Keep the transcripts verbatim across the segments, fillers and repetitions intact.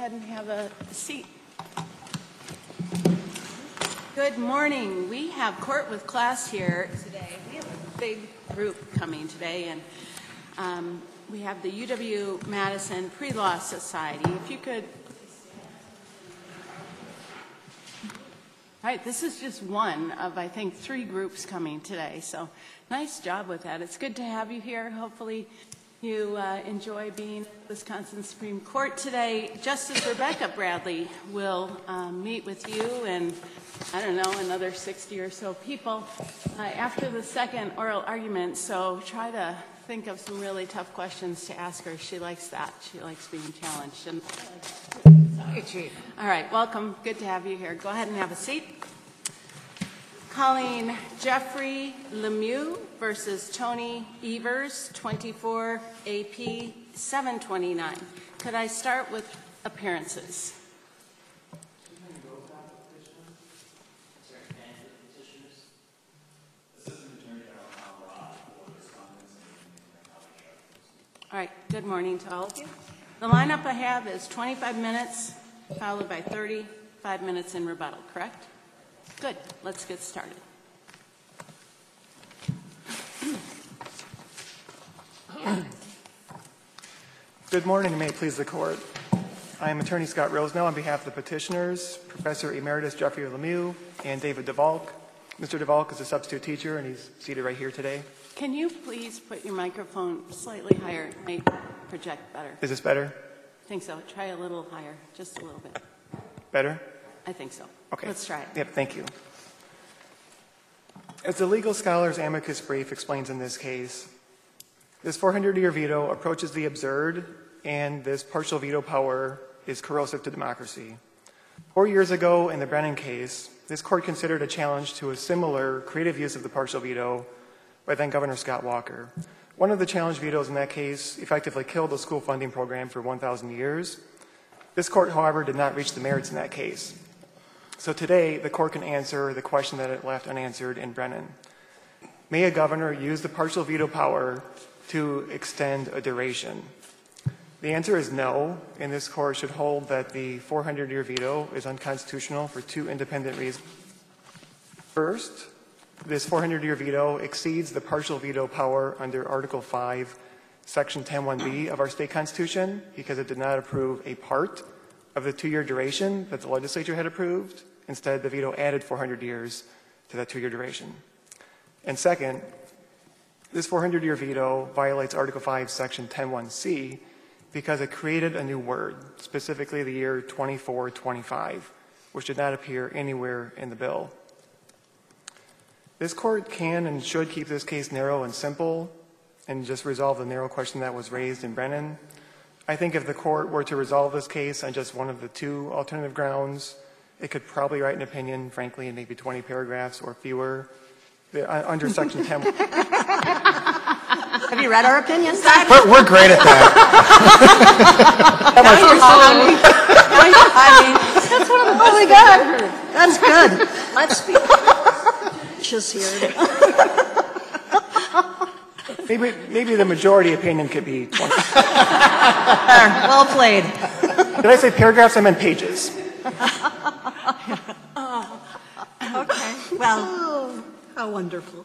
ahead and have a seat. Good morning. We have court with class here today. We have a big group coming today, and um, we have the U W-Madison Pre-Law Society. If you could. All right, this is just one of, I think, three groups coming today, so nice job with that. It's good to have you here. Hopefully you uh, enjoy being at Wisconsin Supreme Court today. Justice Rebecca Bradley will um, meet with you and, I don't know, another sixty or so people uh, after the second oral argument, so try to think of some really tough questions to ask her. She likes that. She likes being challenged. And Sorry, Chief. All right, welcome. Good to have you here. Go ahead and have a seat. Calling Jeffrey Lemieux versus Tony Evers, twenty-four A P seven twenty-nine. Could I start with appearances? All right, good morning to all of you. The lineup I have is twenty-five minutes, followed by thirty-five minutes in rebuttal, correct? Good. Let's get started. Good morning, and may it please the Court. I am Attorney Scott Rosenow on behalf of the petitioners, Professor Emeritus Jeffrey Lemieux and David DeValk. Mister DeValk is a substitute teacher, and he's seated right here today. Can you please put your microphone slightly higher? It might project better. Is this better? I think so. Try a little higher, just a little bit. Better? I think so. Okay. Let's try it. Yep, thank you. As the legal scholar's amicus brief explains in this case, this four hundred year veto approaches the absurd, and this partial veto power is corrosive to democracy. Four years ago in the Brennan case, this court considered a challenge to a similar creative use of the partial veto by then Governor Scott Walker. One of the challenge vetoes in that case effectively killed the school funding program for one thousand years. This court, however, did not reach the merits in that case. So today, the court can answer the question that it left unanswered in Brennan. May a governor use the partial veto power to extend a duration? The answer is no, and this court should hold that the four hundred year veto is unconstitutional for two independent reasons. First, this four hundred year veto exceeds the partial veto power under Article five, Section ten one B of our state constitution because it did not approve a part of the two-year duration that the legislature had approved. Instead, the veto added four hundred years to that two-year duration. And second, this four hundred year veto violates Article five, Section ten one C because it created a new word, specifically the year twenty-four twenty-five, which did not appear anywhere in the bill. This court can and should keep this case narrow and simple and just resolve the narrow question that was raised in Brennan. I think if the court were to resolve this case on just one of the two alternative grounds, it could probably write an opinion, frankly, in maybe twenty paragraphs or fewer under Section ten. Have you read our opinions? We're, we're great at that. Now you're sounding. I mean, that's what I'm really good. That's good. Let's be just here. Maybe, maybe the majority opinion could be twenty. Well played. Did I say paragraphs? I meant pages. Oh, okay. Well, oh, how wonderful.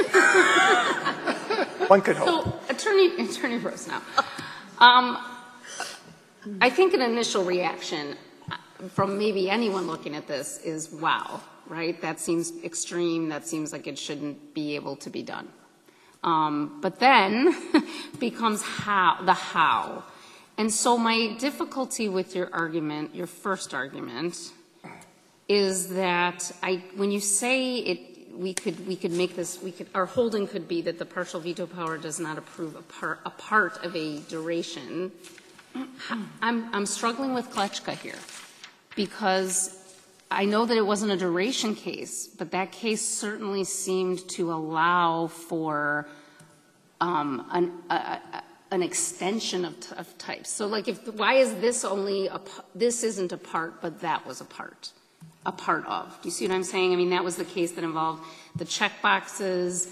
One could hope. So, Attorney, Attorney Rosenow, um, I think an initial reaction from maybe anyone looking at this is, wow, right? That seems extreme. That seems like it shouldn't be able to be done. Um, but then becomes how, the how. And so my difficulty with your argument, your first argument, is that I, when you say it, we could, we could make this, we could, our holding could be that the partial veto power does not approve a part, a part of a duration. I'm, I'm struggling with Kleczka here because I know that it wasn't a duration case, but that case certainly seemed to allow for um, an, a, a, an extension of, t of types. So, like, if why is this only a this isn't a part, but that was a part, a part of? Do you see what I'm saying? I mean, that was the case that involved the check boxes.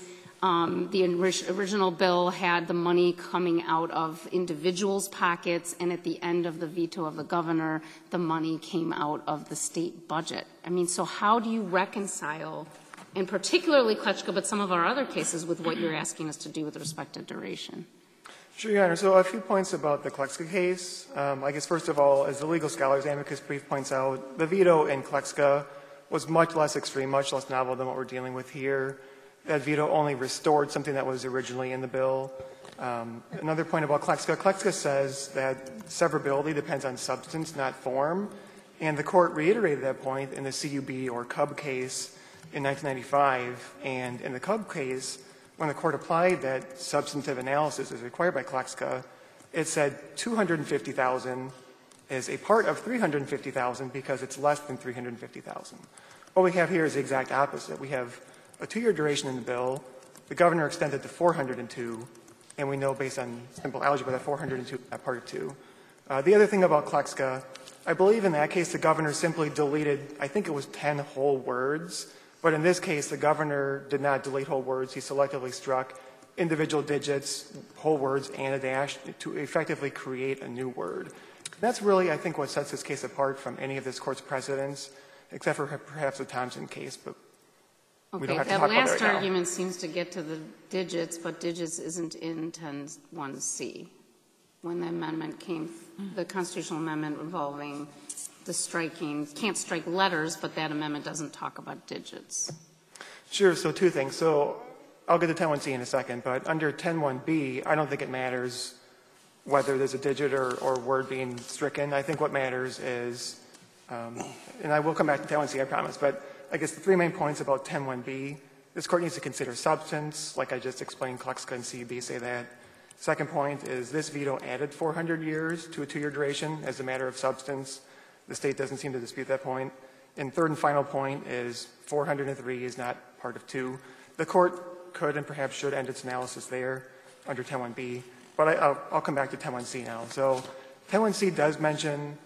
Um, the ori- original bill had the money coming out of individuals' pockets, and at the end of the veto of the governor, the money came out of the state budget. I mean, so how do you reconcile, and particularly Kletchka, but some of our other cases, with what you're asking us to do with respect to duration? Sure, Your Honor. So a few points about the Kletchka case. Um, I guess first of all, as the legal scholars amicus brief points out, the veto in Kletchka was much less extreme, much less novel than what we're dealing with here. That veto only restored something that was originally in the bill. Um, another point about Kletchka, Kletchka says that severability depends on substance, not form. And the court reiterated that point in the C U B or Cub case in nineteen ninety-five. And in the Cub case, when the court applied that substantive analysis as required by Kletchka, it said two hundred fifty thousand is a part of three hundred fifty thousand because it's less than three hundred fifty thousand. What we have here is the exact opposite. We have a two-year duration in the bill. The governor extended to four hundred two, and we know based on simple algebra that four hundred two is not part of two. Uh, the other thing about Kletchka, I believe in that case the governor simply deleted, I think it was ten whole words, but in this case the governor did not delete whole words. He selectively struck individual digits, whole words, and a dash to effectively create a new word. That's really, I think, what sets this case apart from any of this court's precedents, except for perhaps the Thompson case, but we don't Okay, have to that talk about last that right now. argument seems to get to the digits, but digits isn't in ten one C. When the amendment came, the constitutional amendment involving the striking, can't strike letters, but that amendment doesn't talk about digits. Sure, so two things. So I'll get to ten one C in a second, but under ten one B, I don't think it matters whether there's a digit or, or word being stricken. I think what matters is, um, and I will come back to ten one C, I promise, but I guess the three main points about ten one B, this court needs to consider substance, like I just explained, Kletchka and C U B say that. Second point is this veto added four hundred years to a two-year duration as a matter of substance. The state doesn't seem to dispute that point. And third and final point is four hundred three is not part of two. The court could and perhaps should end its analysis there under ten one B, but I, I'll, I'll come back to ten one C now. So ten one C does mention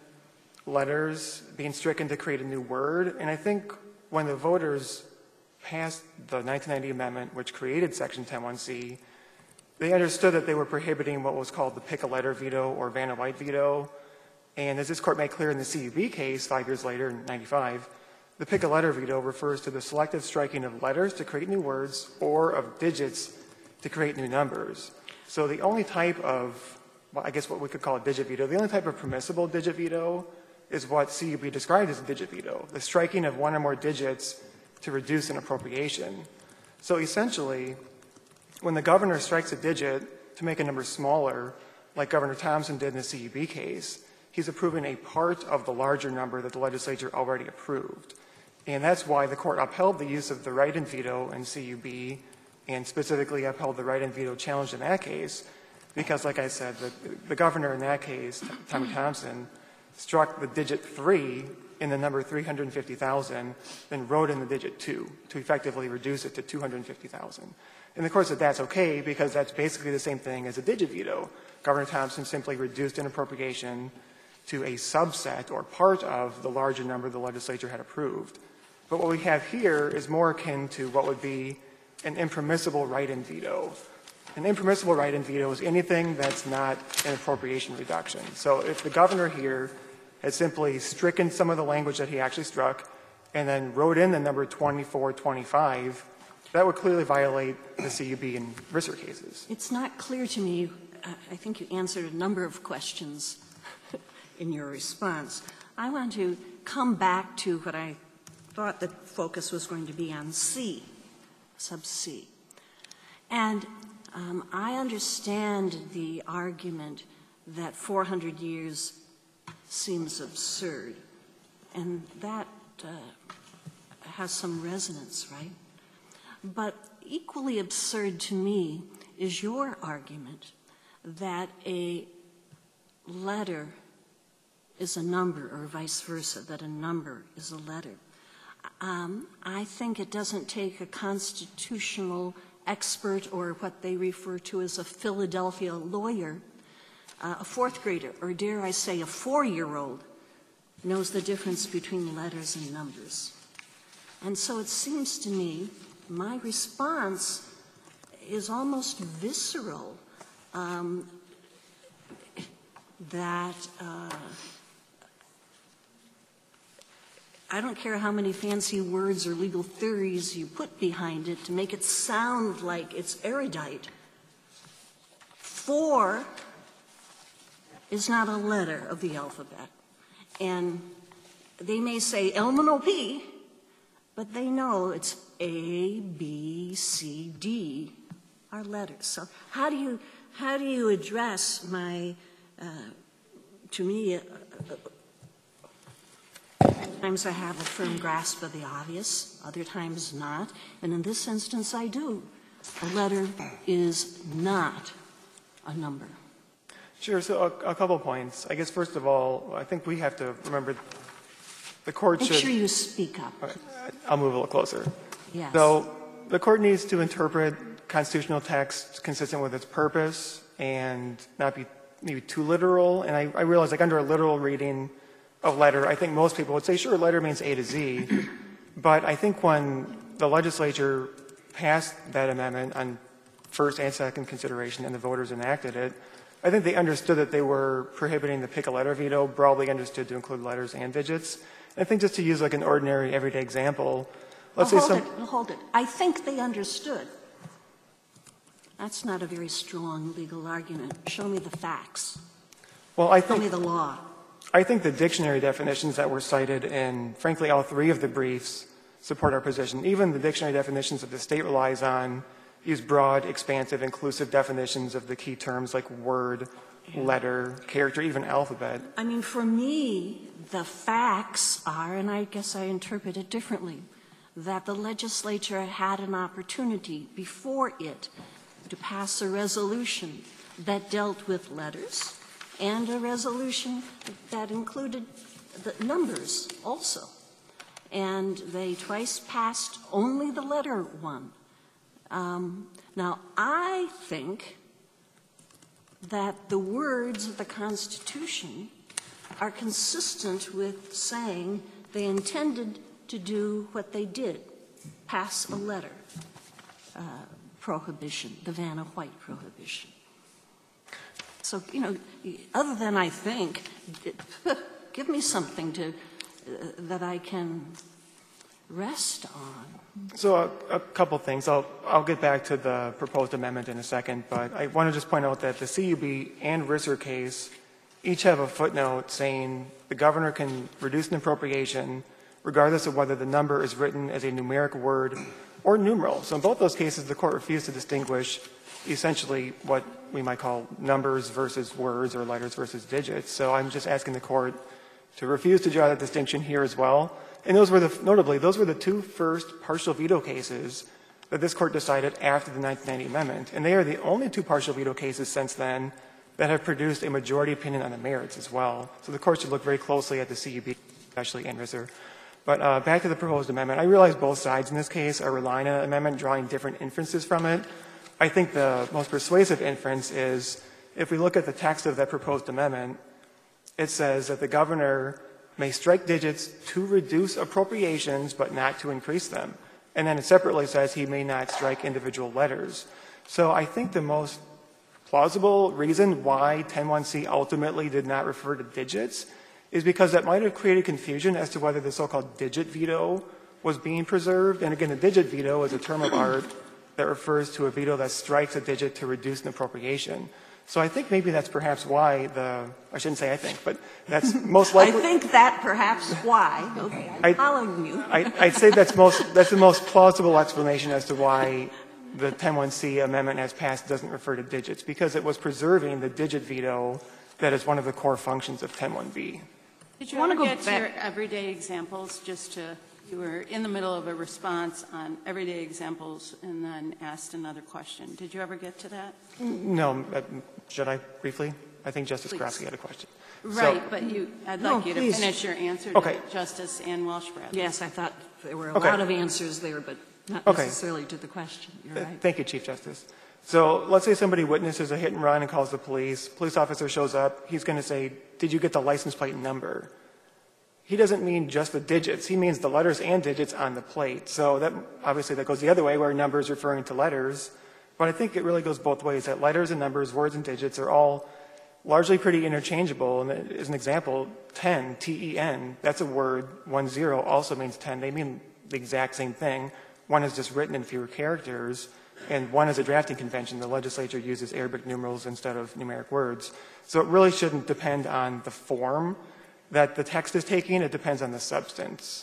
letters being stricken to create a new word, and I think when the voters passed the nineteen ninety amendment, which created Section ten one C, they understood that they were prohibiting what was called the pick-a-letter veto or Vanna White veto. And as this court made clear in the C U B case five years later in ninety-five, the pick-a-letter veto refers to the selective striking of letters to create new words or of digits to create new numbers. So the only type of, well, I guess what we could call a digit veto, the only type of permissible digit veto is what C U B described as a digit veto, the striking of one or more digits to reduce an appropriation. So essentially, when the governor strikes a digit to make a number smaller, like Governor Thompson did in the C U B case, he's approving a part of the larger number that the legislature already approved. And that's why the court upheld the use of the write-in veto in C U B and specifically upheld the write-in veto challenge in that case because, like I said, the, the governor in that case, Tommy Thompson, struck the digit three in the number three hundred fifty thousand, then wrote in the digit two to effectively reduce it to two hundred fifty thousand. And the court said that's okay because that's basically the same thing as a digit veto. Governor Thompson simply reduced an appropriation to a subset or part of the larger number the legislature had approved. But what we have here is more akin to what would be an impermissible write-in veto. An impermissible write-in veto is anything that's not an appropriation reduction. So if the governor here had simply stricken some of the language that he actually struck and then wrote in the number twenty-four twenty-five, that would clearly violate the C U B and Risser cases. It's not clear to me. Uh, I think you answered a number of questions in your response. I want to come back to what I thought the focus was going to be on C, sub C. And um, I understand the argument that four hundred years seems absurd, and that uh, has some resonance, right? But equally absurd to me is your argument that a letter is a number or vice versa, that a number is a letter. Um, I think it doesn't take a constitutional expert or what they refer to as a Philadelphia lawyer, uh, a fourth grader, or dare I say a four-year-old, knows the difference between letters and numbers. And so it seems to me my response is almost visceral, um, that uh, I don't care how many fancy words or legal theories you put behind it to make it sound like it's erudite. Four is not a letter of the alphabet. And they may say L M N O P, but they know it's A, B, C, D are letters. So how do you, how do you address my, uh, to me, uh, Sometimes I have a firm grasp of the obvious, other times not, and in this instance I do. A letter is not a number. Sure, so a, a couple points. I guess first of all, I think we have to remember the court Make should... sure you speak up. Okay, I'll move a little closer. Yes. So the court needs to interpret constitutional text consistent with its purpose and not be maybe too literal. And I, I realize like under a literal reading of letter, I think most people would say, sure, letter means A to Z. But I think when the legislature passed that amendment on first and second consideration and the voters enacted it, I think they understood that they were prohibiting the pick a letter veto, broadly understood to include letters and digits. And I think just to use like an ordinary everyday example, let's oh, say hold some... it, hold it. I think they understood. That's not a very strong legal argument. Show me the facts. Well, I Show think... me the law. I think the dictionary definitions that were cited in, frankly, all three of the briefs support our position. Even the dictionary definitions that the state relies on use broad, expansive, inclusive definitions of the key terms like word, letter, character, even alphabet. I mean, for me, the facts are, and I guess I interpret it differently, that the legislature had an opportunity before it to pass a resolution that dealt with letters and a resolution that included the numbers also. And they twice passed only the letter one. Um, now, I think that the words of the Constitution are consistent with saying they intended to do what they did, pass a letter uh, prohibition, the Vanna White prohibition. So, you know, other than I think, give me something to, uh, that I can rest on. So a, a couple things. I'll, I'll get back to the proposed amendment in a second, but I want to just point out that the C U B and Risser case each have a footnote saying the governor can reduce an appropriation regardless of whether the number is written as a numeric word or numeral. So in both those cases, the court refused to distinguish essentially what we might call numbers versus words or letters versus digits. So I'm just asking the court to refuse to draw that distinction here as well. And those were the, notably, those were the two first partial veto cases that this court decided after the nineteen ninety amendment. And they are the only two partial veto cases since then that have produced a majority opinion on the merits as well. So the court should look very closely at the C U B, especially and Risser. But uh, back to the proposed amendment. I realize both sides in this case are relying on an amendment, drawing different inferences from it. I think the most persuasive inference is if we look at the text of that proposed amendment, it says that the governor may strike digits to reduce appropriations but not to increase them. And then it separately says he may not strike individual letters. So I think the most plausible reason why ten one C ultimately did not refer to digits is because that might have created confusion as to whether the so-called digit veto was being preserved. And again, the digit veto is a term of art that refers to a veto that strikes a digit to reduce an appropriation. So I think maybe that's perhaps why the, I shouldn't say I think, but that's most likely. I think that perhaps why. Okay, I'm I, following you. I, I'd say that's most, that's the most plausible explanation as to why the ten one C amendment as passed doesn't refer to digits, because it was preserving the digit veto that is one of the core functions of ten one B. Did you I wanna ever go get to back- your everyday examples, just to, you were in the middle of a response on everyday examples and then asked another question. Did you ever get to that? No, uh, should I briefly? I think Justice Please. Krasky had a question. Right, So, but you, I'd No, like you to please. finish your answer Okay. to Justice Ann Welsh-Bradley. Yes, I thought there were a Okay. lot of answers there, but not Okay. necessarily to the question. You're Uh, right. Thank you, Chief Justice. So let's say somebody witnesses a hit and run and calls the police. Police officer shows up. He's going to say, did you get the license plate number? He doesn't mean just the digits. He means the letters and digits on the plate. So that obviously that goes the other way, where number is referring to letters. But I think it really goes both ways, that letters and numbers, words and digits are all largely pretty interchangeable. And as an example, ten, T E N, that's a word. One zero also means ten. They mean the exact same thing. One is just written in fewer characters, and one is a drafting convention. The legislature uses Arabic numerals instead of numeric words. So it really shouldn't depend on the form that the text is taking. It depends on the substance.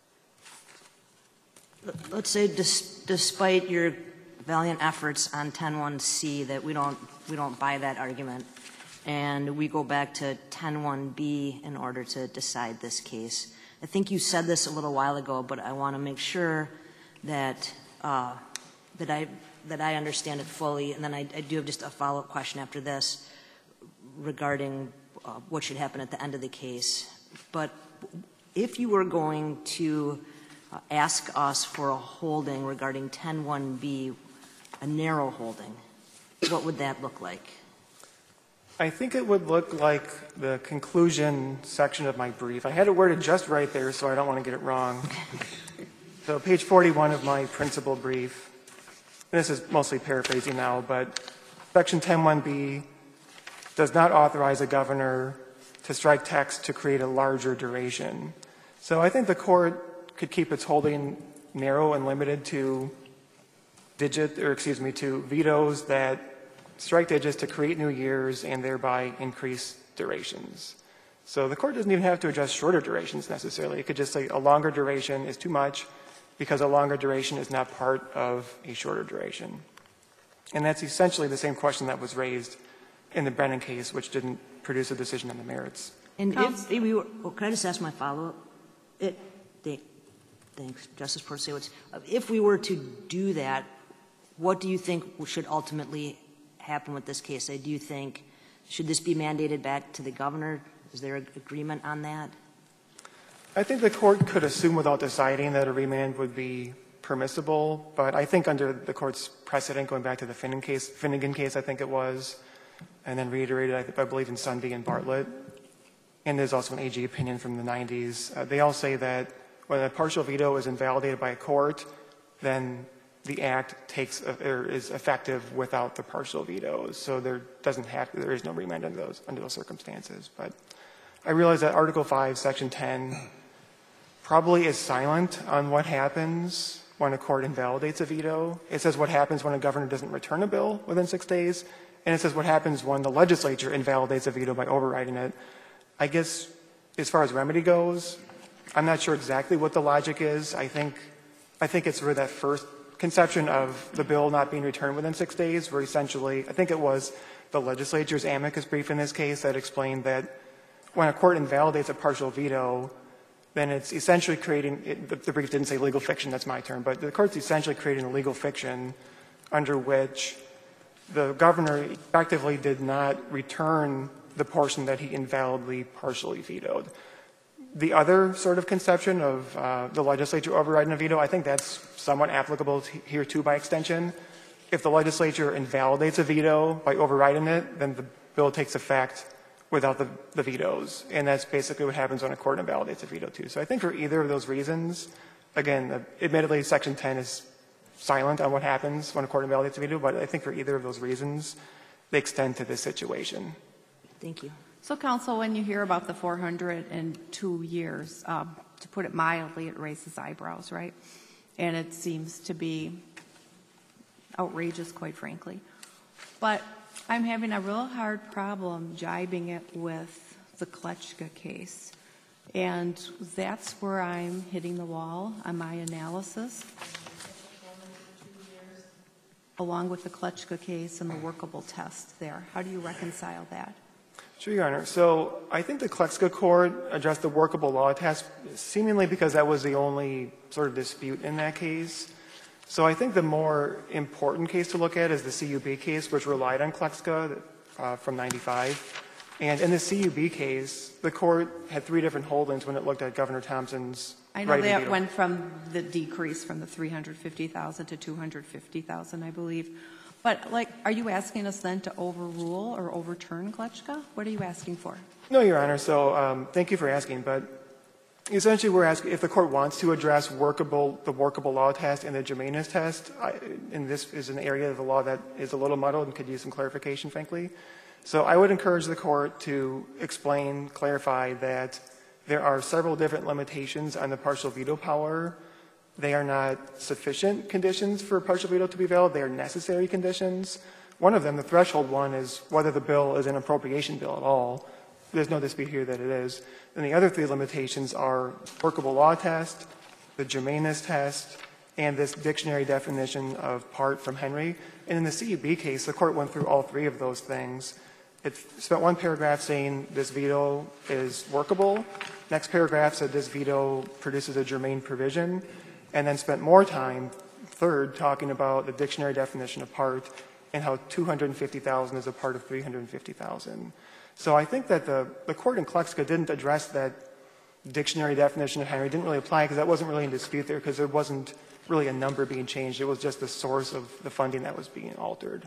Let's say dis despite your valiant efforts on ten one C that we don't, we don't buy that argument, and we go back to ten one B in order to decide this case. I think you said this a little while ago, but I want to make sure that, uh, that, I, that I understand it fully, and then I, I do have just a follow-up question after this regarding uh, what should happen at the end of the case. But if you were going to uh, ask us for a holding regarding ten one B, a narrow holding, what would that look like? I think it would look like the conclusion section of my brief. I had it worded just right there, so I don't want to get it wrong. So page forty-one of my principal brief, and this is mostly paraphrasing now, but section ten one B does not authorize a governor to strike text to create a larger duration. So I think the court could keep its holding narrow and limited to digit, or excuse me, to vetoes that strike digits to create new years and thereby increase durations. So the court doesn't even have to address shorter durations necessarily. It could just say a longer duration is too much because a longer duration is not part of a shorter duration. And that's essentially the same question that was raised in the Brennan case, which didn't produce a decision on the merits. And if, if we were, well, can I just ask my follow-up? It, thank, thanks, Justice Portasiewicz. If we were to do that, what do you think should ultimately happen with this case? Do you think, should this be mandated back to the governor? Is there an agreement on that? I think the court could assume without deciding that a remand would be permissible, but I think under the court's precedent, going back to the Finnegan case, Finnegan case I think it was, and then reiterated, I, I believe, in Sunday and Bartlett, and there's also an A G opinion from the nineties. Uh, they all say that when a partial veto is invalidated by a court, then the act takes or is effective without the partial vetoes. So there doesn't have there is no remand under those under those circumstances. But I realize that Article five, Section ten, probably is silent on what happens when a court invalidates a veto. It says what happens when a governor doesn't return a bill within six days, and it says what happens when the legislature invalidates a veto by overriding it. I guess as far as remedy goes, I'm not sure exactly what the logic is. I think I think it's sort of that first conception of the bill not being returned within six days, where essentially, I think it was the legislature's amicus brief in this case that explained that when a court invalidates a partial veto, then it's essentially creating, it, the, the brief didn't say legal fiction, that's my term, but the court's essentially creating a legal fiction under which the governor effectively did not return the portion that he invalidly partially vetoed. The other sort of conception of uh, the legislature overriding a veto, I think that's somewhat applicable to here too by extension. If the legislature invalidates a veto by overriding it, then the bill takes effect without the, the vetoes. And that's basically what happens when a court invalidates a veto too. So I think for either of those reasons, again, uh, admittedly Section ten is silent on what happens when a court invalidates a veto, but I think for either of those reasons, they extend to this situation. Thank you. So, counsel, when you hear about the four hundred two years, um, to put it mildly, it raises eyebrows, right? And it seems to be outrageous, quite frankly. But I'm having a real hard problem jibing it with the Kletchka case. And that's where I'm hitting the wall on my analysis, along with the Kletchka case and the workable test there. How do you reconcile that? Sure, Your Honor. So I think the Kletchka court addressed the workable law test seemingly because that was the only sort of dispute in that case. So I think the more important case to look at is the C U B case, which relied on Kletchka uh, from ninety-five. And in the C U B case, the court had three different holdings when it looked at Governor Thompson's I know right to that veto. went from the decrease from the three hundred fifty thousand to two hundred fifty thousand, I believe. But, like, are you asking us then to overrule or overturn Kletchka? What are you asking for? No, Your Honor. So um, thank you for asking. But Essentially, we're asking if the court wants to address workable, the workable law test and the germaneness test, I, and this is an area of the law that is a little muddled and could use some clarification, frankly. So I would encourage the court to explain, clarify that there are several different limitations on the partial veto power. They are not sufficient conditions for partial veto to be valid. They are necessary conditions. One of them, the threshold one, is whether the bill is an appropriation bill at all. There's no dispute here that it is. And the other three limitations are workable law test, the germaneness test, and this dictionary definition of part from Henry. And in the C U B case, the court went through all three of those things. It spent one paragraph saying this veto is workable. Next paragraph said this veto produces a germane provision. And then spent more time, third, talking about the dictionary definition of part and how two hundred fifty thousand is a part of three hundred fifty thousand. So I think that the, the court in Kleckska didn't address that dictionary definition of Henry, didn't really apply because that wasn't really in dispute there because there wasn't really a number being changed. It was just the source of the funding that was being altered.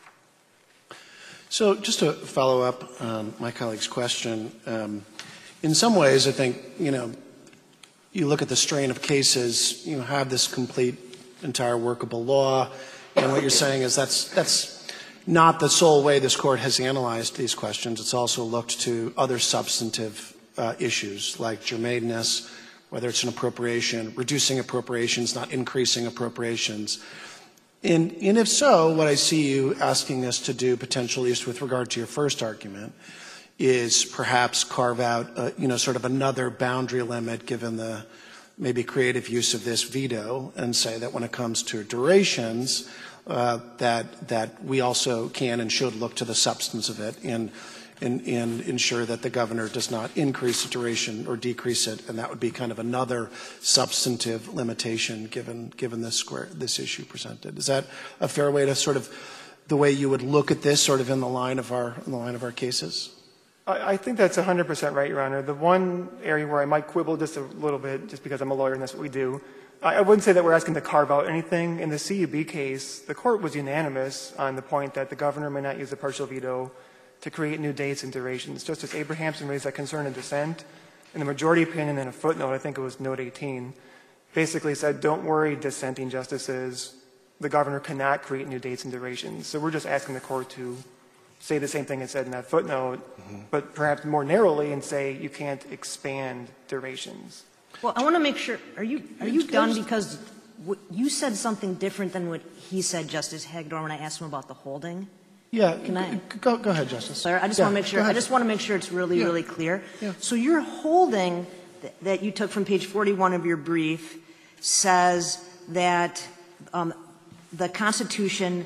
So just to follow up on my colleague's question, um, in some ways I think, you know, you look at the strain of cases, you have this complete, entire workable law, and what you're saying is that's, that's not the sole way this court has analyzed these questions. It's also looked to other substantive uh, issues like germaneness, whether it's an appropriation, reducing appropriations, not increasing appropriations. And, and if so, what I see you asking us to do potentially, at least with regard to your first argument, is perhaps carve out, uh, you know, sort of another boundary limit given the maybe creative use of this veto and say that when it comes to durations, uh, that, that we also can and should look to the substance of it and, and, and ensure that the governor does not increase the duration or decrease it, and that would be kind of another substantive limitation given, given this, square, this issue presented. Is that a fair way to sort of, the way you would look at this sort of in the line of our, in the line of our cases? I think that's one hundred percent right, Your Honor. The one area where I might quibble just a little bit, just because I'm a lawyer and that's what we do, I wouldn't say that we're asking to carve out anything. In the C U B case, the court was unanimous on the point that the governor may not use a partial veto to create new dates and durations. Justice Abrahamson raised that concern in dissent. In the majority opinion in a footnote, I think it was note eighteen, basically said, don't worry, dissenting justices, the governor cannot create new dates and durations. So we're just asking the court to say the same thing it said in that footnote, mm-hmm. but perhaps more narrowly and say you can't expand durations. Well, I want to make sure, are you, are you done? Because what, you said something different than what he said, Justice Hagedorn, when I asked him about the holding. Yeah, Can I? Go, go ahead, Justice. Sir, I just yeah, want to make sure, I just want to make sure it's really, yeah. really clear. Yeah. So your holding th- that you took from page forty-one of your brief says that um, the Constitution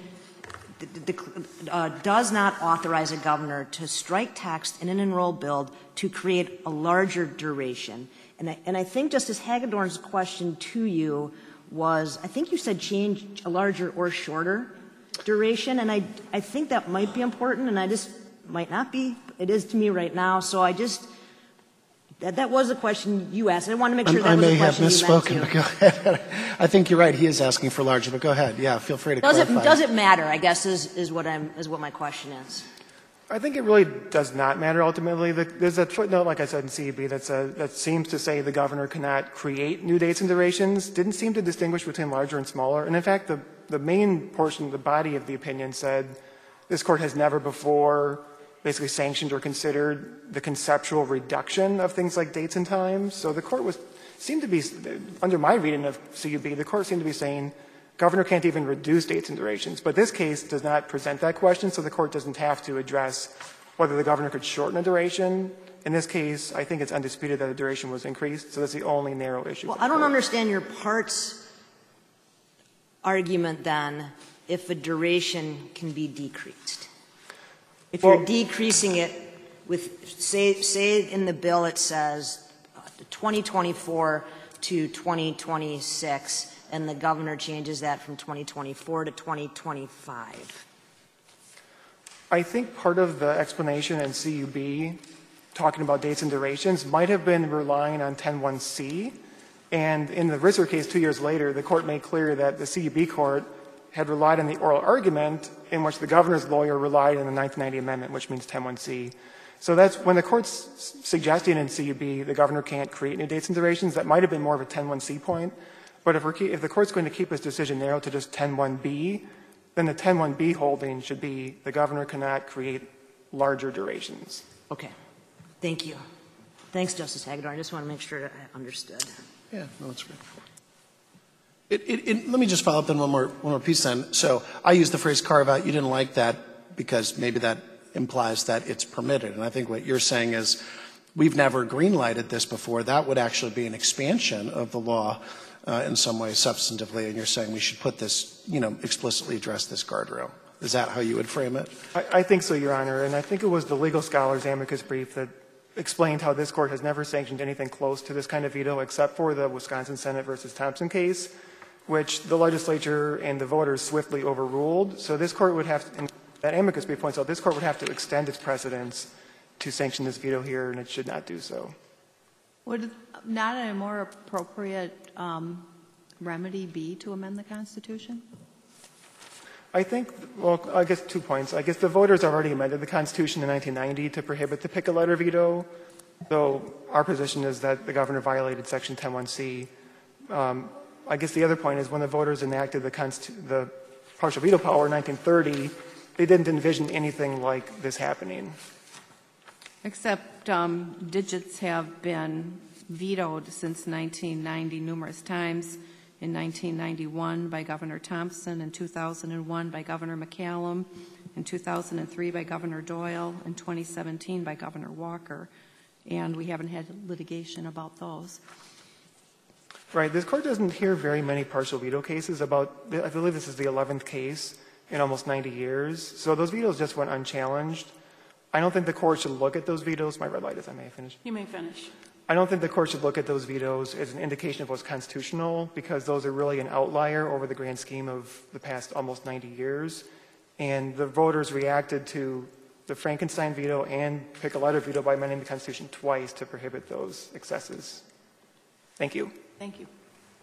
Uh, does not authorize a governor to strike text in an enrolled bill to create a larger duration. And I, and I think Justice Hagedorn's question to you was, I think you said change a larger or shorter duration, and I, I think that might be important, and I just might not be. It is to me right now, so I just, that, that was a question you asked. I want to make sure that I was may a question have misspoken, you but meant go ahead. I think you're right. He is asking for larger, but go ahead. Yeah, feel free to does clarify. it, does it matter, I guess, is, is, what I'm, is what my question is. I think it really does not matter ultimately. The, there's a footnote, like I said, in C U B that's a, that seems to say the governor cannot create new dates and durations, didn't seem to distinguish between larger and smaller. And in fact, the, the main portion, the body of the opinion said this court has never before basically sanctioned or considered the conceptual reduction of things like dates and times. So the court was, seemed to be, under my reading of C U B, the court seemed to be saying governor can't even reduce dates and durations. But this case does not present that question, so the court doesn't have to address whether the governor could shorten a duration. In this case, I think it's undisputed that the duration was increased, so that's the only narrow issue. Well, I don't understand your parts argument then if a duration can be decreased. If well, you're decreasing it with, say, say in the bill it says twenty twenty-four to twenty twenty-six, and the governor changes that from twenty twenty-four to twenty twenty-five. I think part of the explanation in C U B talking about dates and durations might have been relying on ten one C. And in the Risser case two years later, the court made clear that the C U B court had relied on the oral argument in which the governor's lawyer relied on the nineteen ninety amendment, which means ten one C. So that's when the court's suggesting in C U B the governor can't create new dates and durations, that might have been more of a ten one C point. But if, we're, if the court's going to keep its decision narrow to just ten one B, then the ten one B holding should be the governor cannot create larger durations. Okay. Thank you. Thanks, Justice Hagedorn. I just want to make sure I understood. Yeah, no, that's great. It, it, it, let me just follow up on one more, one more piece then. So I used the phrase carve out. You didn't like that because maybe that implies that it's permitted. And I think what you're saying is we've never green-lighted this before. That would actually be an expansion of the law uh, in some way substantively. And you're saying we should put this, you know, explicitly address this guardrail. Is that how you would frame it? I, I think so, Your Honor. And I think it was the legal scholars amicus brief that explained how this court has never sanctioned anything close to this kind of veto except for the Wisconsin Senate versus Thompson case, which the legislature and the voters swiftly overruled. So this court would have to, and that amicus brief points out, this court would have to extend its precedence to sanction this veto here, and it should not do so. Would not a more appropriate um, remedy be to amend the Constitution? I think, well, I guess two points. I guess the voters already amended the Constitution in nineteen ninety to prohibit the pick-a-letter veto. So our position is that the governor violated Section ten one C. Um, I guess the other point is when the voters enacted the, Constitu- the partial veto power in nineteen thirty, they didn't envision anything like this happening. Except um, digits have been vetoed since nineteen ninety numerous times. In nineteen ninety-one by Governor Thompson, in two thousand one by Governor McCallum, in two thousand three by Governor Doyle, in twenty seventeen by Governor Walker, and we haven't had litigation about those. Right. This court doesn't hear very many partial veto cases. About, I believe this is the eleventh case in almost ninety years. So those vetoes just went unchallenged. I don't think the court should look at those vetoes. My red light is, I may finish. You may finish. I don't think the court should look at those vetoes as an indication of what's constitutional, because those are really an outlier over the grand scheme of the past almost ninety years. And the voters reacted to the Frankenstein veto and pick-a-letter veto by amending the Constitution twice to prohibit those excesses. Thank you. Thank you.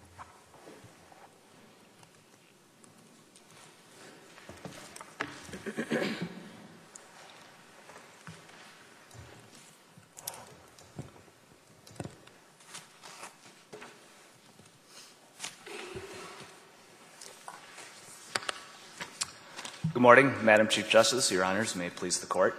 Good morning, Madam Chief Justice, Your Honors, may it please the Court.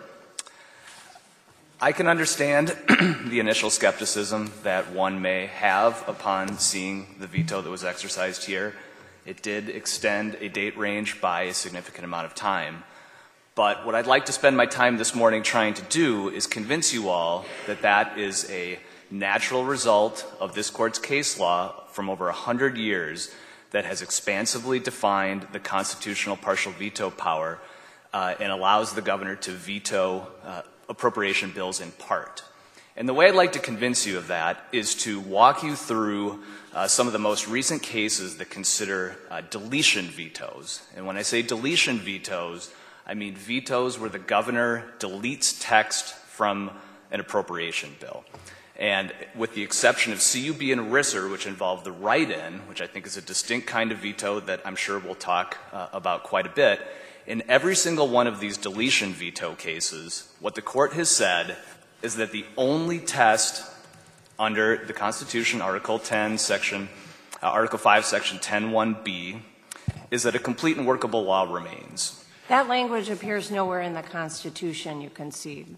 I can understand the initial skepticism that one may have upon seeing the veto that was exercised here. It did extend a date range by a significant amount of time. But what I'd like to spend my time this morning trying to do is convince you all that that is a natural result of this Court's case law from over one hundred years that has expansively defined the constitutional partial veto power uh, and allows the governor to veto uh, appropriation bills in part. And the way I'd like to convince you of that is to walk you through uh, some of the most recent cases that consider uh, deletion vetoes. And when I say deletion vetoes, I mean vetoes where the governor deletes text from an appropriation bill. And with the exception of C U B and Risser, which involve the write-in, which I think is a distinct kind of veto that I'm sure we'll talk uh, about quite a bit, in every single one of these deletion veto cases, what the court has said is that the only test under the Constitution, Article ten, Section, uh, Article five, Section ten one B, is that a complete and workable law remains. That language appears nowhere in the Constitution, you concede.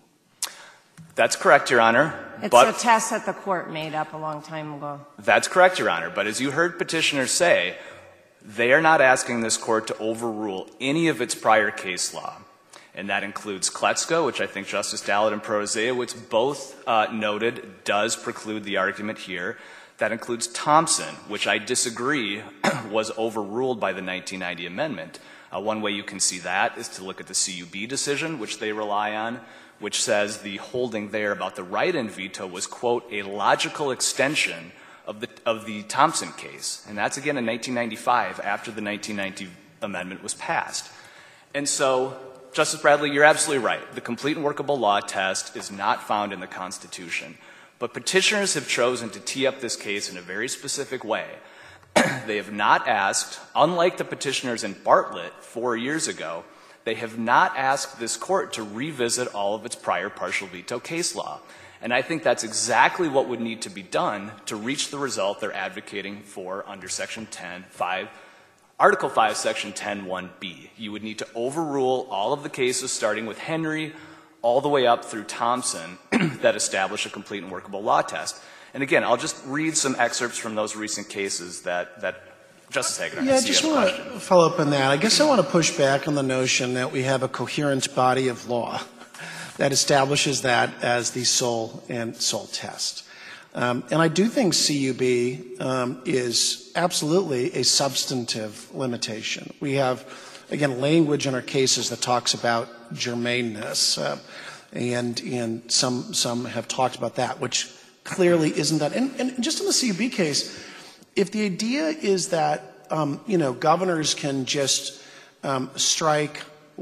That's correct, Your Honor. It's but a test that the court made up a long time ago. That's correct, Your Honor. But as you heard petitioners say, they are not asking this court to overrule any of its prior case law. And that includes Kletzko, which I think Justice Dallet and Protasiewicz both uh, noted does preclude the argument here. That includes Thompson, which I disagree was overruled by the nineteen ninety amendment. Uh, one way you can see that is to look at the C U B decision, which they rely on, which says the holding there about the write-in veto was, quote, a logical extension of the, of the Thompson case. And that's, again, in nineteen ninety-five, after the nineteen ninety amendment was passed. And so, Justice Bradley, you're absolutely right. The complete and workable law test is not found in the Constitution. But petitioners have chosen to tee up this case in a very specific way. They have not asked, unlike the petitioners in Bartlett four years ago, They have not asked this court to revisit all of its prior partial veto case law. And I think that's exactly what would need to be done to reach the result they're advocating for under Section ten five, Article five, Section ten one B. You would need to overrule all of the cases starting with Henry all the way up through Thompson that establish a complete and workable law test. And again, I'll just read some excerpts from those recent cases that, that Justice Hagedorn, Yeah, I I see just you have a want question. to follow up on that. I guess I want to push back on the notion that we have a coherent body of law that establishes that as the sole and sole test. Um, and I do think C U B um, is absolutely a substantive limitation. We have, again, language in our cases that talks about germaneness, uh, and, and some, some have talked about that, which clearly isn't that. And, and just in the C U B case, if the idea is that, um, you know, governors can just um, strike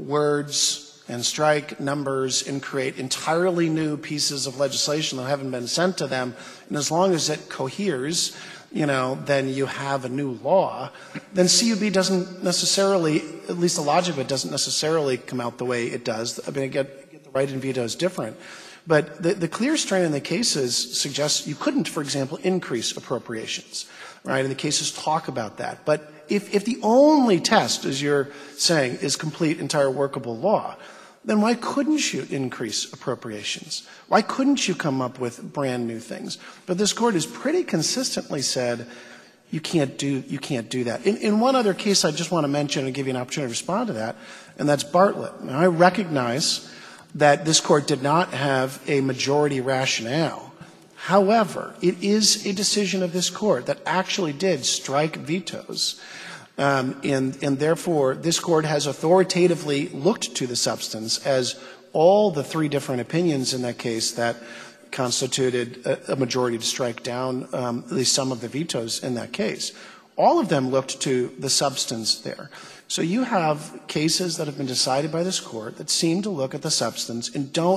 words and strike numbers and create entirely new pieces of legislation that haven't been sent to them, and as long as it coheres, you know, then you have a new law, then C U B doesn't necessarily, at least the logic of it doesn't necessarily come out the way it does. I mean, get, get the right in veto is different. But the, the clear strain in the cases suggests you couldn't, for example, increase appropriations, right? And the cases talk about that. But if, if the only test, as you're saying, is complete, entire workable law, then why couldn't you increase appropriations? Why couldn't you come up with brand new things? But this Court has pretty consistently said you can't do, you can't do that. In, in one other case I just want to mention and give you an opportunity to respond to that, and that's Bartlett. Now, I recognize that this Court did not have a majority rationale. However, it is a decision of this Court that actually did strike vetoes. Um, and, and therefore, this Court has authoritatively looked to the substance as all the three different opinions in that case that constituted a, a majority to strike down um, at least some of the vetoes in that case. All of them looked to the substance there. So you have cases that have been decided by this Court that seem to look at the substance and don't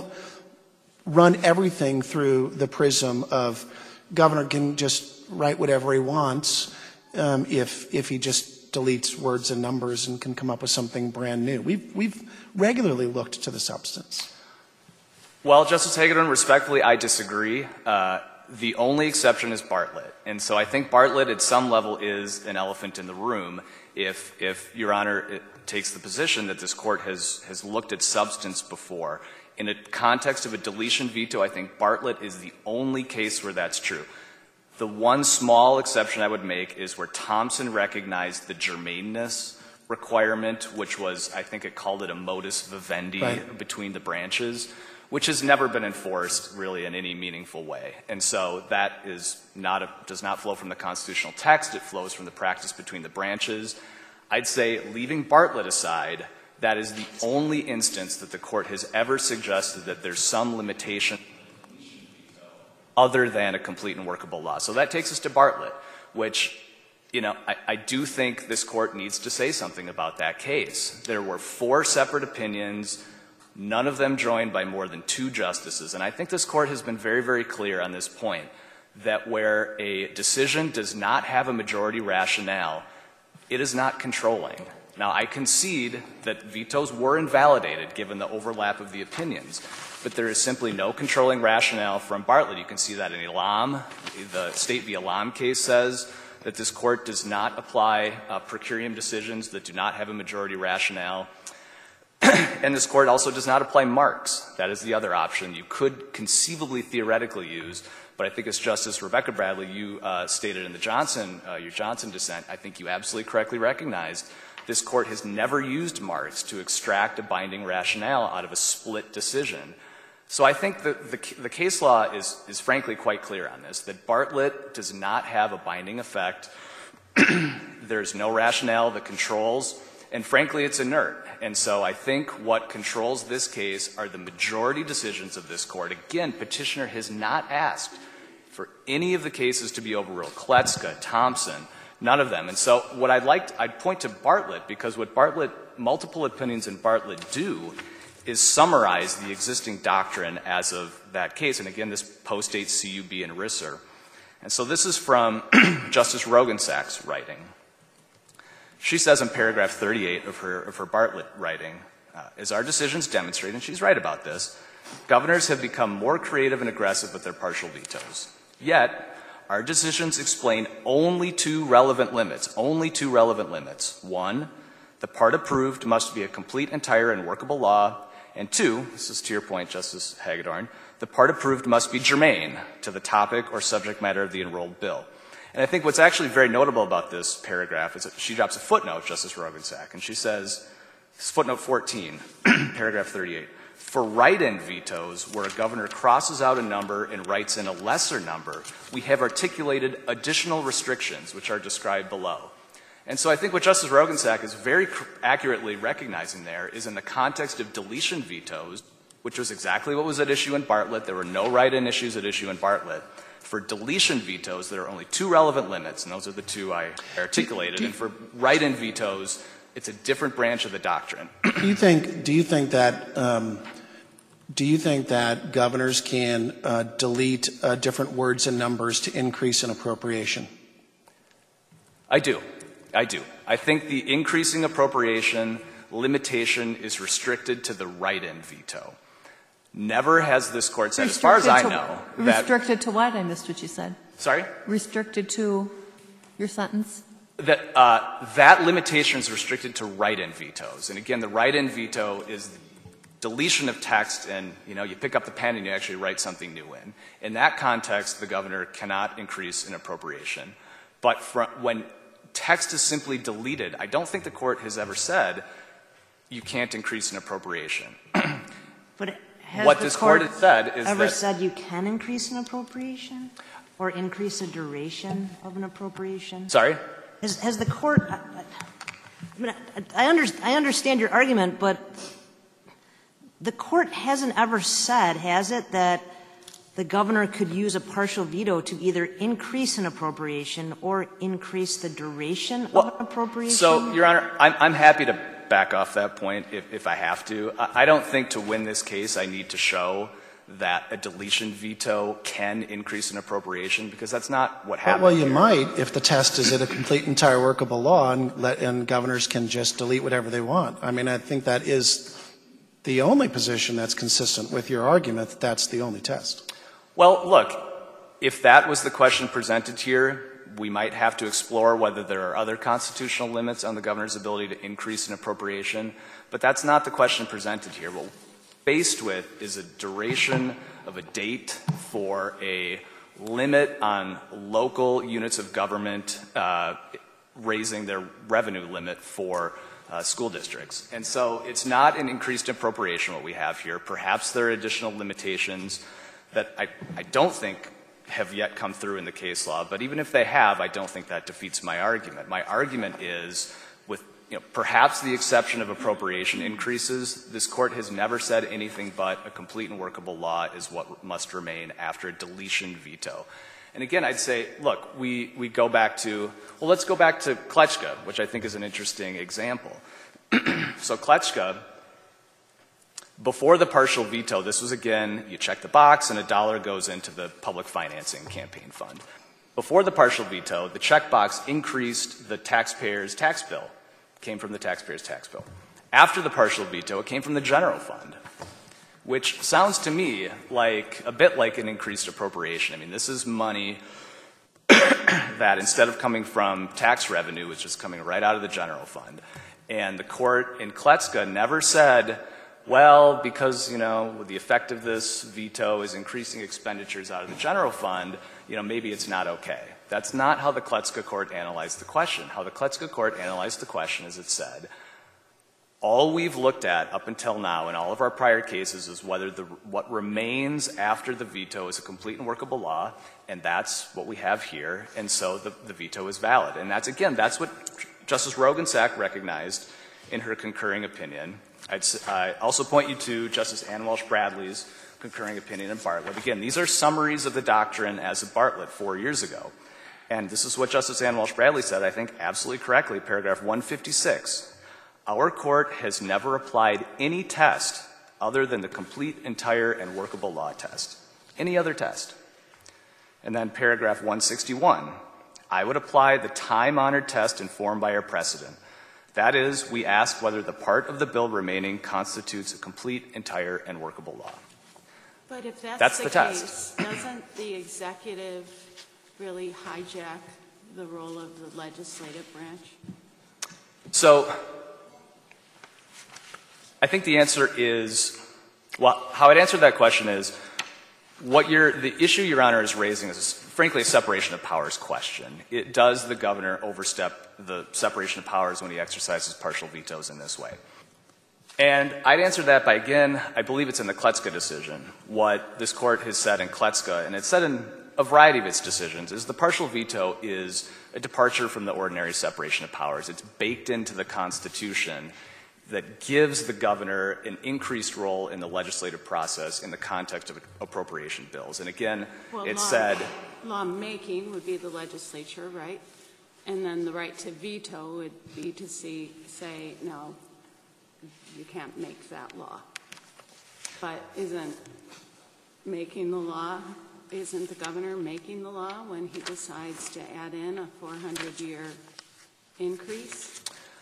run everything through the prism of governor can just write whatever he wants um, if, if he just deletes words and numbers and can come up with something brand new. We've, we've regularly looked to the substance. Well, Justice Hagedorn, respectfully, I disagree. Uh, the only exception is Bartlett. And so I think Bartlett at some level is an elephant in the room if, if Your Honor it takes the position that this Court has, has looked at substance before. In a context of a deletion veto, I think Bartlett is the only case where that's true. The one small exception I would make is where Thompson recognized the germaneness requirement, which was, I think it called it a modus vivendi right. between the branches, which has never been enforced really in any meaningful way. And so that is not a, does not flow from the constitutional text. It flows from the practice between the branches. I'd say, leaving Bartlett aside, that is the only instance that the Court has ever suggested that there's some limitation other than a complete and workable law. So that takes us to Bartlett, which, you know, I, I do think this Court needs to say something about that case. There were four separate opinions, none of them joined by more than two justices. And I think this Court has been very, very clear on this point, that where a decision does not have a majority rationale, it is not controlling. Now, I concede that vetoes were invalidated given the overlap of the opinions, but there is simply no controlling rationale from Bartlett. You can see that in Elam. The State v. Elam case says that this Court does not apply uh, per curiam decisions that do not have a majority rationale. And this Court also does not apply Marx. That is the other option you could conceivably theoretically use, but I think as Justice Rebecca Bradley, you uh, stated in the Johnson, uh, your Johnson dissent, I think you absolutely correctly recognized this Court has never used Marx to extract a binding rationale out of a split decision. So I think that the, the case law is, is frankly quite clear on this, that Bartlett does not have a binding effect. There's no rationale that controls, and frankly, it's inert. And so I think what controls this case are the majority decisions of this Court. Again, Petitioner has not asked for any of the cases to be overruled. Kletzka, Thompson, none of them. And so what I'd like, to, I'd point to Bartlett, because what Bartlett, multiple opinions in Bartlett do is summarize the existing doctrine as of that case. And again, this postdates C U B and Risser. And so this is from Justice Roggensack's writing. She says in paragraph thirty-eight of her, of her Bartlett writing, Uh, as our decisions demonstrate, and she's right about this, governors have become more creative and aggressive with their partial vetoes. Yet, our decisions explain only two relevant limits, only two relevant limits. One, the part approved must be a complete, entire, and workable law. And two, this is to your point, Justice Hagedorn, the part approved must be germane to the topic or subject matter of the enrolled bill. And I think what's actually very notable about this paragraph is that she drops a footnote, Justice Roggensack, and she says, footnote fourteen, paragraph thirty-eight, for write-in vetoes, where a governor crosses out a number and writes in a lesser number, we have articulated additional restrictions, which are described below. And so I think what Justice Roggensack is very accurately recognizing there is in the context of deletion vetoes, which was exactly what was at issue in Bartlett. There were no write-in issues at issue in Bartlett. For deletion vetoes, there are only two relevant limits, and those are the two I articulated. And for write-in vetoes, it's a different branch of the doctrine. Do you think, do you think that, um, do you think that governors can uh, delete uh, different words and numbers to increase an appropriation? I do. I do. I think the increasing appropriation limitation is restricted to the write-in veto. Never has this court said, as far as I to, know, that... Restricted to what? I missed what you said. Sorry? Restricted to your sentence? That, uh, that limitation is restricted to write-in vetoes. And again, the write-in veto is the deletion of text, and, you know, you pick up the pen and you actually write something new in. In that context, the governor cannot increase an appropriation. But from, when text is simply deleted, I don't think the court has ever said you can't increase an appropriation. But has what the this court, court has said is ever that said you can increase an appropriation or increase a duration of an appropriation? Sorry? Has, has the court? I, I mean, I, I, under, I understand your argument, but the court hasn't ever said, has it, that the governor could use a partial veto to either increase an appropriation or increase the duration well, of an appropriation? So, Your Honor, I'm, I'm happy to back off that point if, if I have to. I, I don't think to win this case I need to show that a deletion veto can increase an appropriation, because that's not what happened. Well, you here. might if the test is it a complete, entire workable law, and, let, and governors can just delete whatever they want. I mean, I think that is the only position that's consistent with your argument that that's the only test. Well, look, if that was the question presented here, we might have to explore whether there are other constitutional limits on the governor's ability to increase an appropriation, but that's not the question presented here. What we're faced with is a duration of a date for a limit on local units of government uh, raising their revenue limit for uh, school districts. And so it's not an increased appropriation what we have here. Perhaps there are additional limitations that I, I don't think have yet come through in the case law, but even if they have, I don't think that defeats my argument. My argument is, with you know, perhaps the exception of appropriation increases, this court has never said anything but a complete and workable law is what must remain after a deletion veto. And again, I'd say, look, we, we go back to, well, let's go back to Kletchka, which I think is an interesting example. So Kletchka, before the partial veto, this was, again, you check the box and a dollar goes into the public financing campaign fund. Before the partial veto, the checkbox increased the taxpayer's tax bill, came from the taxpayer's tax bill. After the partial veto, it came from the general fund, which sounds to me like a bit like an increased appropriation. I mean, this is money that instead of coming from tax revenue, is just coming right out of the general fund. And the court in Kletchka never said, well, because, you know, the effect of this veto is increasing expenditures out of the general fund, you know, maybe it's not okay. That's not how the Kletchka court analyzed the question. How the Kletchka court analyzed the question is it said, all we've looked at up until now in all of our prior cases is whether the, what remains after the veto is a complete and workable law, and that's what we have here, and so the, the veto is valid. And that's, again, that's what Justice Roggensack recognized in her concurring opinion. I'd uh, also point you to Justice Ann Walsh Bradley's concurring opinion in Bartlett. Again, these are summaries of the doctrine as of Bartlett four years ago. And this is what Justice Ann Walsh Bradley said, I think absolutely correctly, paragraph one fifty-six. Our court has never applied any test other than the complete, entire, and workable law test. Any other test. And then paragraph one sixty-one. I would apply the time-honored test informed by our precedent. That is, we ask whether the part of the bill remaining constitutes a complete, entire, and workable law. But if that's, That's the, the case, test. doesn't the executive really hijack the role of the legislative branch? So I think the answer is, well, how I'd answer that question is, what you're, the issue Your Honor is raising is, frankly, a separation of powers question. It does the governor overstep the separation of powers when he exercises partial vetoes in this way? And I'd answer that by, again, I believe it's in the Kletzka decision, what this court has said in Kletzka, and it's said in a variety of its decisions, is the partial veto is a departure from the ordinary separation of powers. It's baked into the Constitution that gives the governor an increased role in the legislative process in the context of appropriation bills. And again, Well, it law, said... Lawmaking would be the legislature, right? And then the right to veto would be to see, say, no, you can't make that law. But isn't making the law, isn't the governor making the law when he decides to add in a four hundred year increase?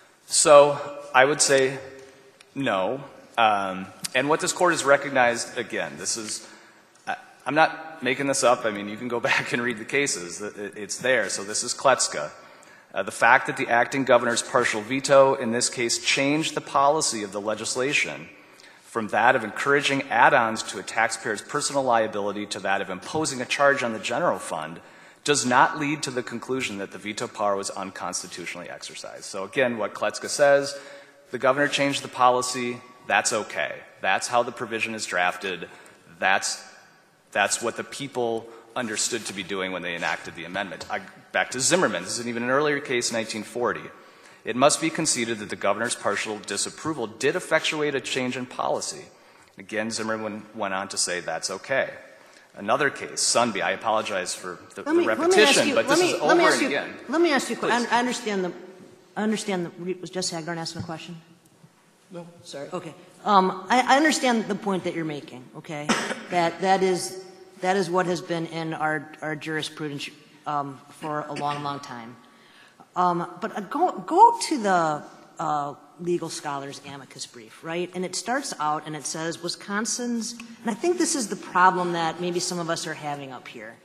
So I would say no. Um, and what this court has recognized, again, this is, I, I'm not making this up. I mean, you can go back and read the cases. It's there. So this is Kletzka. Uh, the fact that the acting governor's partial veto in this case changed the policy of the legislation from that of encouraging add-ons to a taxpayer's personal liability to that of imposing a charge on the general fund does not lead to the conclusion that the veto power was unconstitutionally exercised. So again, what Kletzka says, the governor changed the policy, that's okay. That's how the provision is drafted. That's, that's what the people understood to be doing when they enacted the amendment. I, back to Zimmerman, this is even an earlier case, nineteen forty. It must be conceded that the governor's partial disapproval did effectuate a change in policy. Again, Zimmerman went on to say that's okay. Another case, Sunby, I apologize for the, the me, repetition, you, but this me, is over and you, again. Let me ask you a question. Please. I, I understand the, I understand the, was Jess Hagdorn asking a question? No. Sorry. Okay. Um, I, I understand the point that you're making, okay? that, that is, that is what has been in our, our jurisprudence um, for a long, long time. Um, but uh, go, go to the uh, legal scholars amicus brief, right? And it starts out and it says Wisconsin's, and I think this is the problem that maybe some of us are having up here.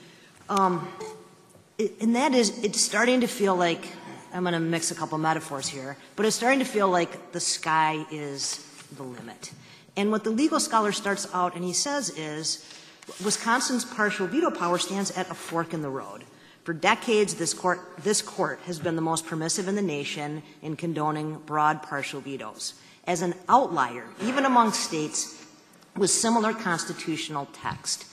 Um, it, and that is, it's starting to feel like, I'm going to mix a couple metaphors here, but it's starting to feel like the sky is the limit. And what the legal scholar starts out and he says is, Wisconsin's partial veto power stands at a fork in the road. For decades, this court, this court has been the most permissive in the nation in condoning broad partial vetoes. As an outlier, even among states with similar constitutional text.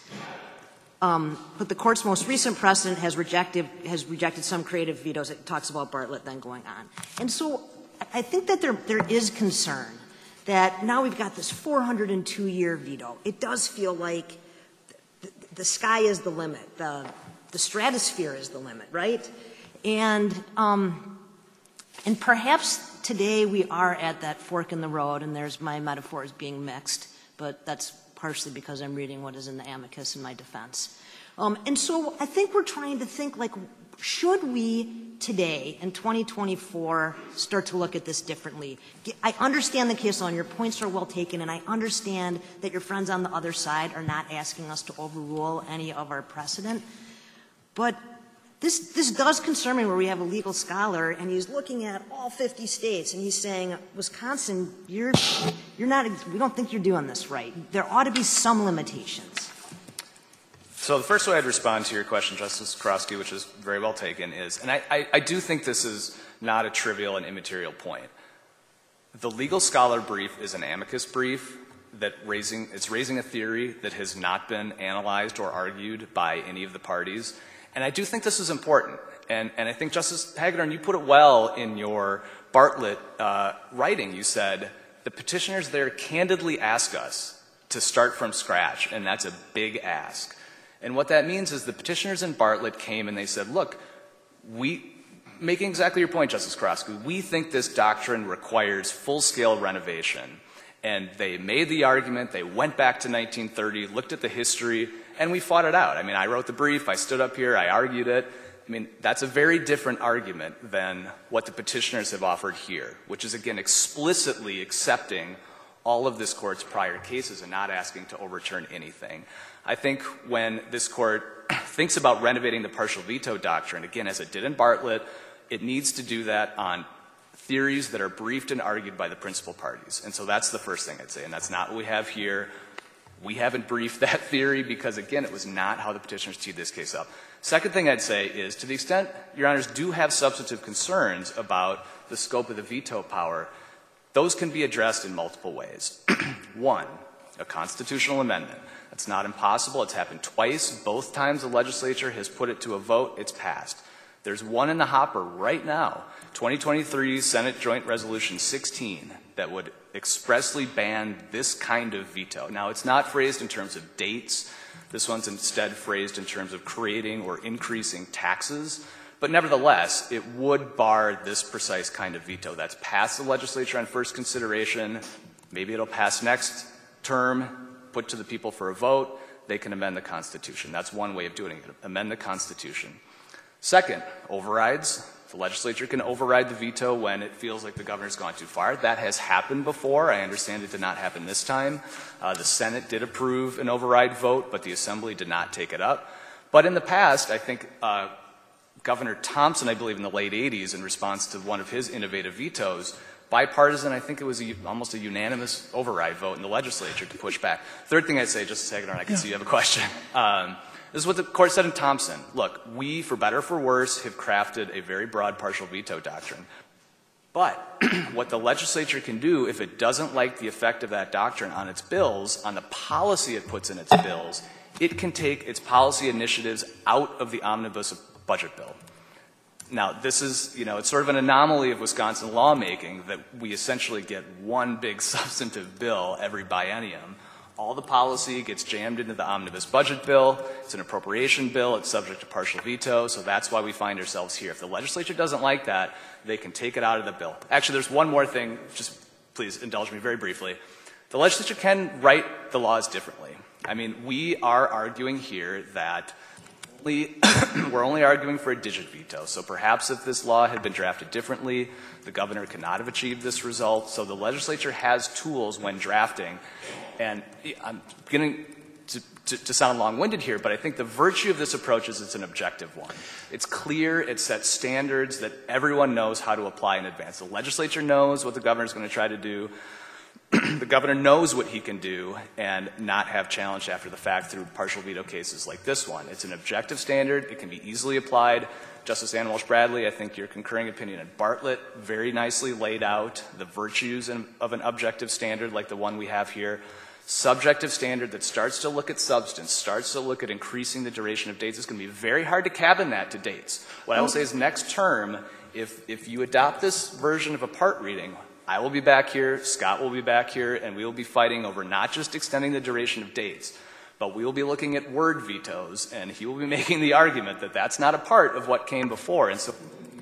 Um, but the court's most recent precedent has rejected, has rejected some creative vetoes. It talks about Bartlett then going on. And so I think that there, there is concern that now we've got this four hundred two year veto. It does feel like the, the sky is the limit. The, The stratosphere is the limit, right? And, um, and perhaps today we are at that fork in the road, and there's my metaphors being mixed, but that's partially because I'm reading what is in the amicus in my defense. Um, and so I think we're trying to think, like, should we today, in twenty twenty-four, start to look at this differently? I understand the case law, and your points are well taken, and I understand that your friends on the other side are not asking us to overrule any of our precedent. But this, this does concern me where we have a legal scholar and he's looking at all fifty states and he's saying, Wisconsin, you're, you're not, we don't think you're doing this right. There ought to be some limitations. So the first way I'd respond to your question, Justice Karofsky, which is very well taken, is, and I, I, I do think this is not a trivial and immaterial point. The legal scholar brief is an amicus brief that raising, it's raising a theory that has not been analyzed or argued by any of the parties. And I do think this is important. And, and I think, Justice Hagedorn, you put it well in your Bartlett uh, writing. You said, the petitioners there candidly ask us to start from scratch, and that's a big ask. And what that means is the petitioners in Bartlett came and they said, look, we, making exactly your point, Justice Karofsky, we think this doctrine requires full-scale renovation. And they made the argument, they went back to nineteen thirty, looked at the history, and we fought it out. I mean, I wrote the brief, I stood up here, I argued it, I mean, that's a very different argument than what the petitioners have offered here, which is, again, explicitly accepting all of this court's prior cases and not asking to overturn anything. I think when this court thinks about renovating the partial veto doctrine, again, as it did in Bartlett, it needs to do that on theories that are briefed and argued by the principal parties. And so that's the first thing I'd say, and that's not what we have here. We haven't briefed that theory because, again, it was not how the petitioners teed this case up. Second thing I'd say is, to the extent Your Honors do have substantive concerns about the scope of the veto power, those can be addressed in multiple ways. One, a constitutional amendment. That's not impossible. It's happened twice. Both times the legislature has put it to a vote, it's passed. There's one in the hopper right now, twenty twenty-three Senate Joint Resolution sixteen, that would expressly ban this kind of veto. Now, it's not phrased in terms of dates. This one's instead phrased in terms of creating or increasing taxes. But nevertheless, it would bar this precise kind of veto. That's passed the legislature on first consideration. Maybe it'll pass next term, put to the people for a vote. They can amend the Constitution. That's one way of doing it, amend the Constitution. Second, overrides. The legislature can override the veto when it feels like the governor's gone too far. That has happened before. I understand it did not happen this time. Uh, the Senate did approve an override vote, but the Assembly did not take it up. But in the past, I think uh, Governor Thompson, I believe in the late eighties, in response to one of his innovative vetoes, bipartisan, I think it was a, almost a unanimous override vote in the legislature to push back. Third thing I'd say, just a second, I can yeah. see you have a question. Um, This is what the court said in Thompson. Look, we, for better or for worse, have crafted a very broad partial veto doctrine. But what the legislature can do, if it doesn't like the effect of that doctrine on its bills, on the policy it puts in its bills, it can take its policy initiatives out of the omnibus budget bill. Now, this is, you know, it's sort of an anomaly of Wisconsin lawmaking that we essentially get one big substantive bill every biennium. All the policy gets jammed into the omnibus budget bill. It's an appropriation bill. It's subject to partial veto. So that's why we find ourselves here. If the legislature doesn't like that, they can take it out of the bill. Actually, there's one more thing. Just please indulge me very briefly. The legislature can write the laws differently. I mean, we are arguing here that we, we're only arguing for a digit veto. So perhaps if this law had been drafted differently, the governor could not have achieved this result. So the legislature has tools when drafting. And I'm beginning to, to, to sound long-winded here, but I think the virtue of this approach is it's an objective one. It's clear, it sets standards that everyone knows how to apply in advance. The legislature knows what the governor is going to try to do. The governor knows what he can do and not have challenged after the fact through partial veto cases like this one. It's an objective standard. It can be easily applied. Justice Ann Walsh Bradley, I think your concurring opinion in Bartlett very nicely laid out the virtues of an objective standard like the one we have here. Subjective standard that starts to look at substance, starts to look at increasing the duration of dates. It's going to be very hard to cabin that to dates. What I will say is next term, if, if you adopt this version of a part reading, I will be back here, Scott will be back here, and we will be fighting over not just extending the duration of dates, but we will be looking at word vetoes, and he will be making the argument that that's not a part of what came before. And so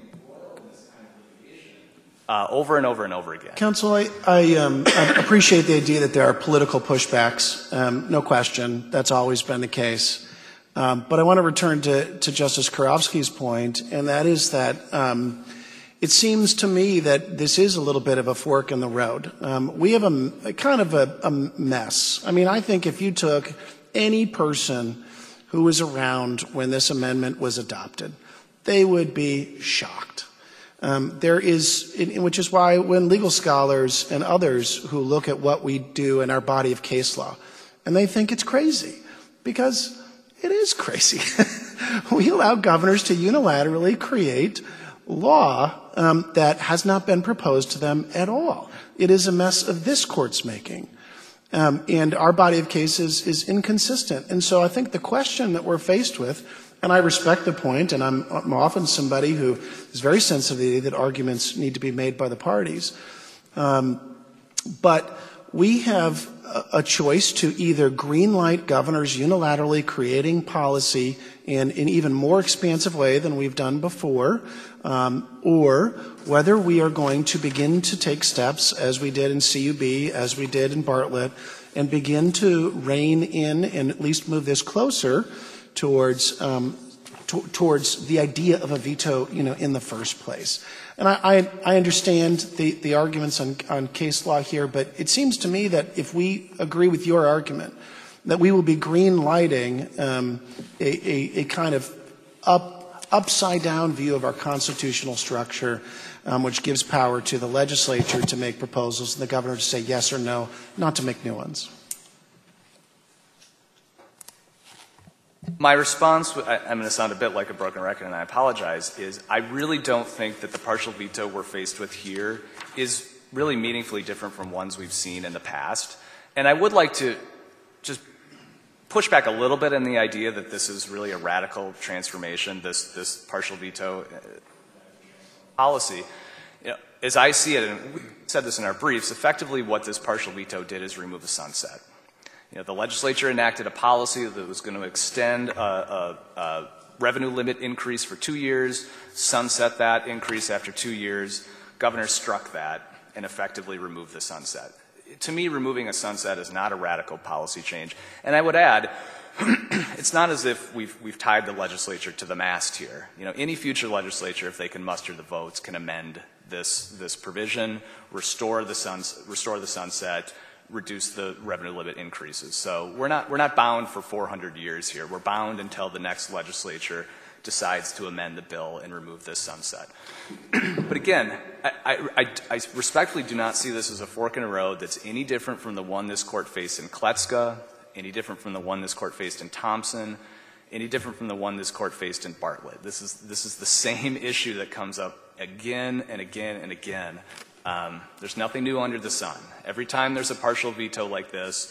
Uh, over and over and over again. Counsel, I, I, um, I appreciate the idea that there are political pushbacks. Um, no question. That's always been the case. Um, but I want to return to, to Justice Kurowski's point, and that is that um, it seems to me that this is a little bit of a fork in the road. Um, we have a, a kind of a, a mess. I mean, I think if you took any person who was around when this amendment was adopted, they would be shocked. Um, there is, which is why when legal scholars and others who look at what we do in our body of case law, and they think it's crazy, because it is crazy. We allow governors to unilaterally create law um, that has not been proposed to them at all. It is a mess of this court's making. Um, and our body of cases is inconsistent. And so I think the question that we're faced with, and I respect the point, and I'm, I'm often somebody who is very sensitive that arguments need to be made by the parties. Um, but we have a, a choice to either greenlight governors unilaterally creating policy in an even more expansive way than we've done before, um, or whether we are going to begin to take steps, as we did in C U B, as we did in Bartlett, and begin to rein in and at least move this closer towards um, to, towards the idea of a veto, you know, in the first place. And I, I, I understand the, the arguments on, on case law here, but it seems to me that if we agree with your argument, that we will be green lighting um, a, a, a kind of up, upside down view of our constitutional structure, um, which gives power to the legislature to make proposals and the governor to say yes or no, not to make new ones. My response, I, I'm going to sound a bit like a broken record, and I apologize, is I really don't think that the partial veto we're faced with here is really meaningfully different from ones we've seen in the past. And I would like to just push back a little bit on the idea that this is really a radical transformation, this, this partial veto policy. You know, as I see it, and we said this in our briefs, effectively what this partial veto did is remove the sunset. You know, the legislature enacted a policy that was going to extend a, a, a revenue limit increase for two years, sunset that increase after two years. Governor struck that and effectively removed the sunset. To me, removing a sunset is not a radical policy change. And I would add, it's not as if we've, we've tied the legislature to the mast here. You know, any future legislature, if they can muster the votes, can amend this, this provision, restore the, suns, restore the sunset, reduce the revenue limit increases. So we're not, we're not bound for four hundred years here. We're bound until the next legislature decides to amend the bill and remove this sunset. But again, I, I, I respectfully do not see this as a fork in the road that's any different from the one this court faced in Kletzka, any different from the one this court faced in Thompson, any different from the one this court faced in Bartlett. This is, this is the same issue that comes up again and again and again. Um, there's nothing new under the sun. Every time there's a partial veto like this,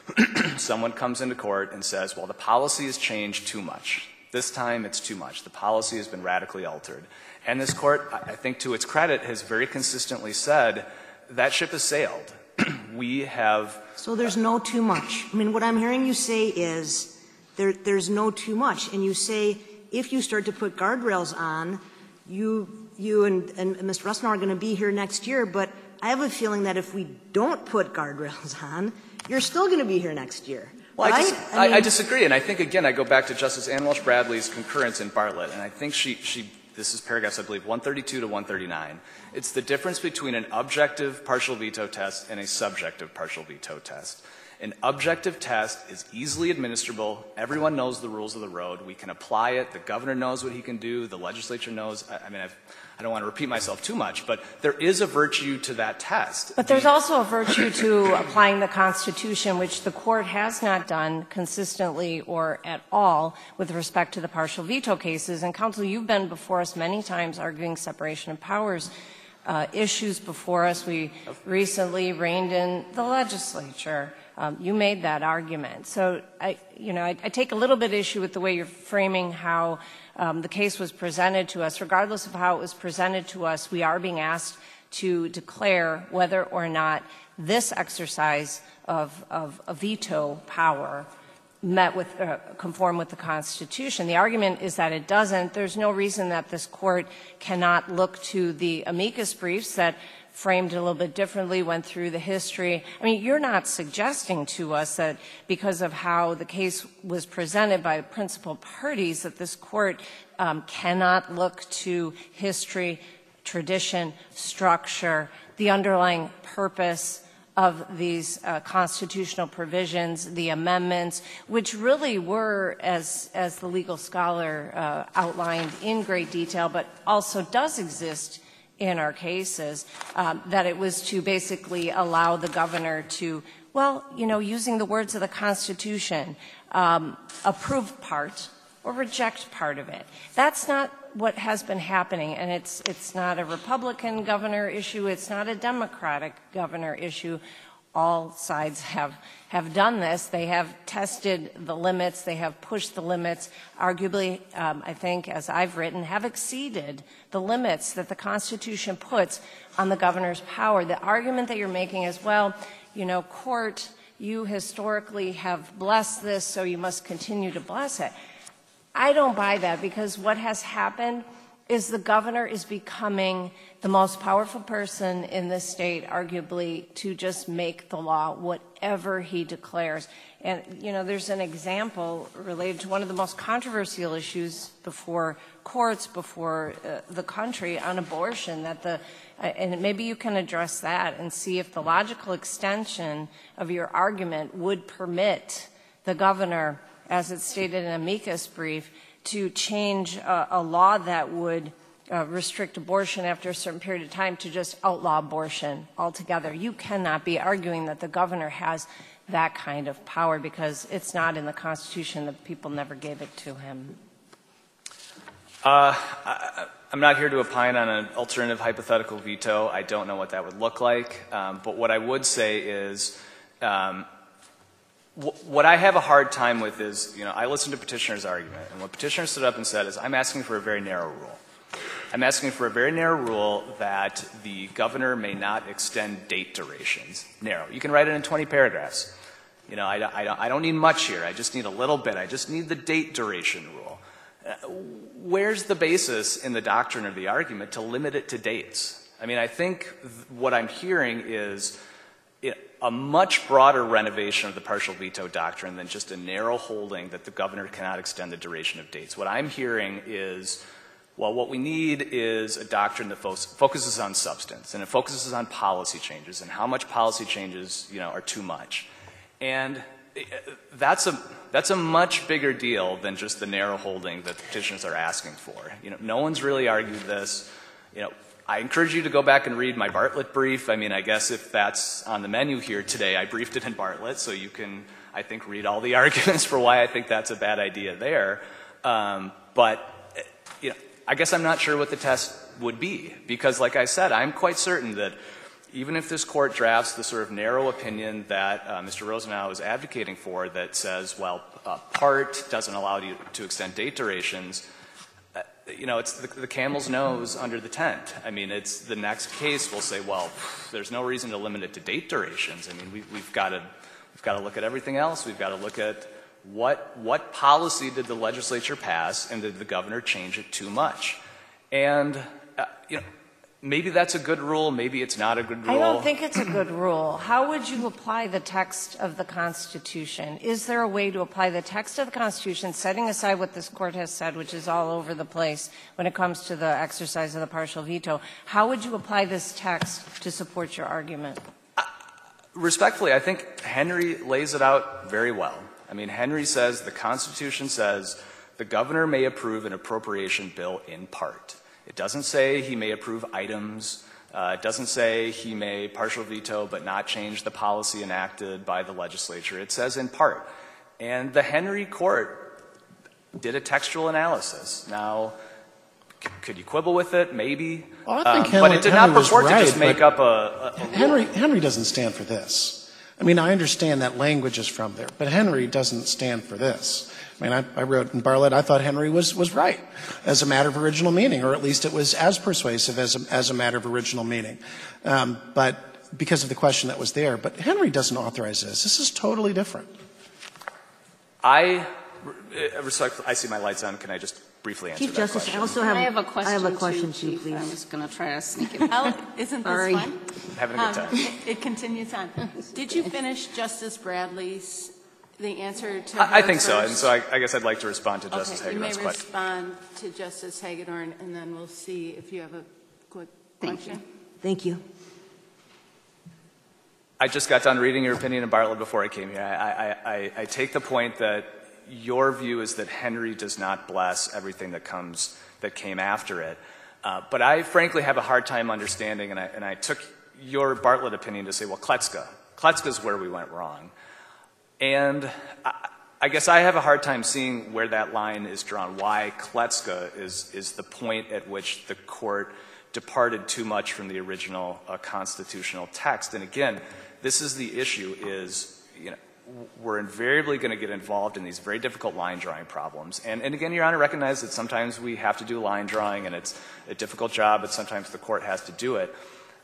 someone comes into court and says, well, the policy has changed too much. This time it's too much. The policy has been radically altered. And this court, I think to its credit, has very consistently said that ship has sailed. We have... So there's no too much. I mean, what I'm hearing you say is there, there's no too much. And you say if you start to put guardrails on, you... You and, and Mister Russell are going to be here next year, but I have a feeling that if we don't put guardrails on, you're still going to be here next year. Well, I, dis I, mean, I, I disagree, and I think, again, I go back to Justice Ann Walsh Bradley's concurrence in Bartlett, and I think she, she this is paragraphs, I believe, one thirty-two to one thirty-nine. It's the difference between an objective partial veto test and a subjective partial veto test. An objective test is easily administrable. Everyone knows the rules of the road. We can apply it. The governor knows what he can do. The legislature knows. I, I mean, I've, I don't want to repeat myself too much, but there is a virtue to that test. But there's also a virtue to applying the Constitution, which the court has not done consistently or at all with respect to the partial veto cases. And, counsel, you've been before us many times arguing separation of powers uh, issues before us. We recently reined in the legislature. Um, you made that argument. So, I, you know, I, I take a little bit issue with the way you're framing how um, the case was presented to us. Regardless of how it was presented to us, we are being asked to declare whether or not this exercise of, of a veto power met with, uh, conform with the Constitution. The argument is that it doesn't. There's no reason that this court cannot look to the amicus briefs that framed it a little bit differently, went through the history. I mean, you're not suggesting to us that because of how the case was presented by the principal parties that this court um, cannot look to history, tradition, structure, the underlying purpose of these uh, constitutional provisions, the amendments, which really were, as, as the legal scholar uh, outlined in great detail, but also does exist in our cases, um, that it was to basically allow the governor to, well, you know, using the words of the Constitution, um, approve part or reject part of it. That's not what has been happening, and it's, it's not a Republican governor issue, it's not a Democratic governor issue. All sides have, have done this. They have tested the limits. They have pushed the limits. Arguably, um, I think, as I've written, have exceeded the limits that the Constitution puts on the governor's power. The argument that you're making is, well, you know, court, you historically have blessed this, so you must continue to bless it. I don't buy that, because what has happened is the governor is becoming the most powerful person in this state, arguably, to just make the law whatever he declares. And, you know, there's an example related to one of the most controversial issues before courts, before uh, the country on abortion, that the, uh, and maybe you can address that and see if the logical extension of your argument would permit the governor, as it's stated in an amicus brief, to change a, a law that would uh, restrict abortion after a certain period of time to just outlaw abortion altogether. You cannot be arguing that the governor has that kind of power because it's not in the Constitution. The people never gave it to him. Uh, I, I'm not here to opine on an alternative hypothetical veto. I don't know what that would look like. Um, but what I would say is um, what I have a hard time with is, you know, I listened to Petitioner's argument, and what Petitioner stood up and said is, I'm asking for a very narrow rule. I'm asking for a very narrow rule that the governor may not extend date durations. Narrow. You can write it in twenty paragraphs. You know, I, I, I don't need much here. I just need a little bit. I just need the date duration rule. Uh, where's the basis in the doctrine of the argument to limit it to dates? I mean, I think th- what I'm hearing is it, a much broader renovation of the partial veto doctrine than just a narrow holding that the governor cannot extend the duration of dates. What I'm hearing is, well, what we need is a doctrine that fo- focuses on substance, and it focuses on policy changes and how much policy changes, you know, are too much. And that's a, that's a much bigger deal than just the narrow holding that the petitioners are asking for. You know, no one's really argued this. You know, I encourage you to go back and read my Bartlett brief. I mean, I guess if that's on the menu here today, I briefed it in Bartlett, so you can, I think, read all the arguments for why I think that's a bad idea there. Um, but, you know, I guess I'm not sure what the test would be, because like I said, I'm quite certain that even if this court drafts the sort of narrow opinion that uh, Mister Rosenau is advocating for that says, well, uh, part doesn't allow you to extend date durations, uh, you know, it's the, the camel's nose under the tent. I mean, it's the next case will say, well, there's no reason to limit it to date durations. I mean, we, we've got to we've got to look at everything else. We've got to look at what what policy did the legislature pass, and did the governor change it too much? And uh, you know. Maybe that's a good rule. Maybe it's not a good rule. I don't think it's a good rule. How would you apply the text of the Constitution? Is there a way to apply the text of the Constitution, setting aside what this court has said, which is all over the place when it comes to the exercise of the partial veto? How would you apply this text to support your argument? Uh, respectfully, I think Henry lays it out very well. I mean, Henry says the Constitution says the governor may approve an appropriation bill in part. It doesn't say he may approve items. Uh, it doesn't say he may partial veto but not change the policy enacted by the legislature. It says in part. And the Henry court did a textual analysis. Now, c- could you quibble with it? Maybe. Well, I think um, Henry, but it did Henry not purport right, to just make up a, a, a Henry, Henry doesn't stand for this. I mean, I understand that language is from there, but Henry doesn't stand for this. I mean, I, I wrote in Bartlett, I thought Henry was, was right as a matter of original meaning, or at least it was as persuasive as a, as a matter of original meaning. Um, but because of the question that was there. But Henry doesn't authorize this. This is totally different. I, respect, I see my lights on. Can I just briefly answer Chief that Justice, question? I also have, I have a question, I have a question too, too, Chief. I please. was going to try to sneak it. Well, isn't this Sorry. fun? Having a good time. Um, it, it continues on. Did you finish Justice Bradley's, the answer to her I, I think so. first? And so I, I guess I'd like to respond to Justice Okay, you may Hagedorn's question. respond to Justice Hagedorn, and then we'll see if you have a quick Thank question. Thank you. I just got done reading your opinion in Bartlett before I came here. I, I, I, I take the point that your view is that Henry does not bless everything that comes, that came after it. Uh, but I frankly have a hard time understanding, and I, and I took your Bartlett opinion to say, well, Kletzka. Kletzka's where we went wrong. And I, I guess I have a hard time seeing where that line is drawn, why Kletzka is, is the point at which the court departed too much from the original uh, constitutional text. And again, this is the issue is, you know, we're invariably going to get involved in these very difficult line drawing problems. And, and again, Your Honor, recognize that sometimes we have to do line drawing and it's a difficult job, but sometimes the court has to do it.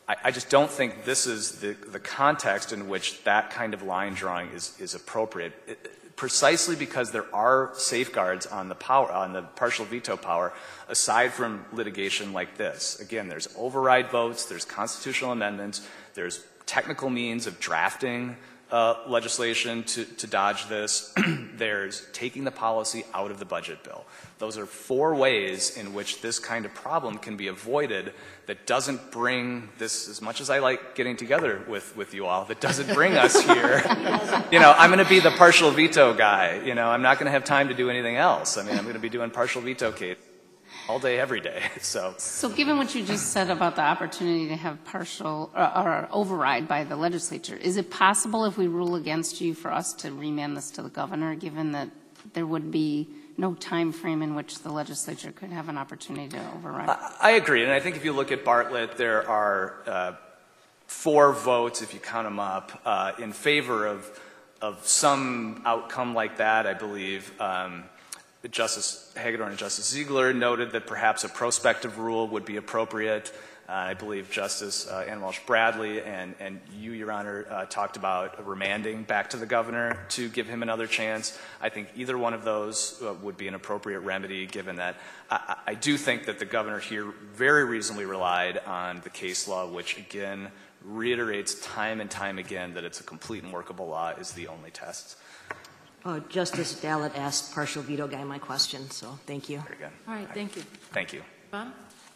I, I just don't think this is the, the context in which that kind of line drawing is, is appropriate. It, precisely because there are safeguards on the power, on the partial veto power, aside from litigation like this. Again, there's override votes, there's constitutional amendments, there's technical means of drafting uh, legislation to, to dodge this. There's taking the policy out of the budget bill. Those are four ways in which this kind of problem can be avoided that doesn't bring this, as much as I like getting together with, with you all, that doesn't bring us here. You know, I'm going to be the partial veto guy. You know, I'm not going to have time to do anything else. I mean, I'm going to be doing partial veto case all day, every day. So, so given what you just said about the opportunity to have partial or, or override by the legislature, is it possible if we rule against you for us to remand this to the governor, given that there would be no time frame in which the legislature could have an opportunity to override? I, I agree. And I think if you look at Bartlett, there are uh, four votes, if you count them up, uh, in favor of, of some outcome like that, I believe. Um, Justice Hagedorn and Justice Ziegler noted that perhaps a prospective rule would be appropriate. Uh, I believe Justice uh, Ann Walsh Bradley and, and you, Your Honor, uh, talked about remanding back to the governor to give him another chance. I think either one of those uh, would be an appropriate remedy, given that I, I do think that the governor here very reasonably relied on the case law, which again reiterates time and time again that it's a complete and workable law is the only test. Uh, Justice Dallett asked partial veto guy my question, so thank you. Very good. All right, thank you. Thank you. Bob?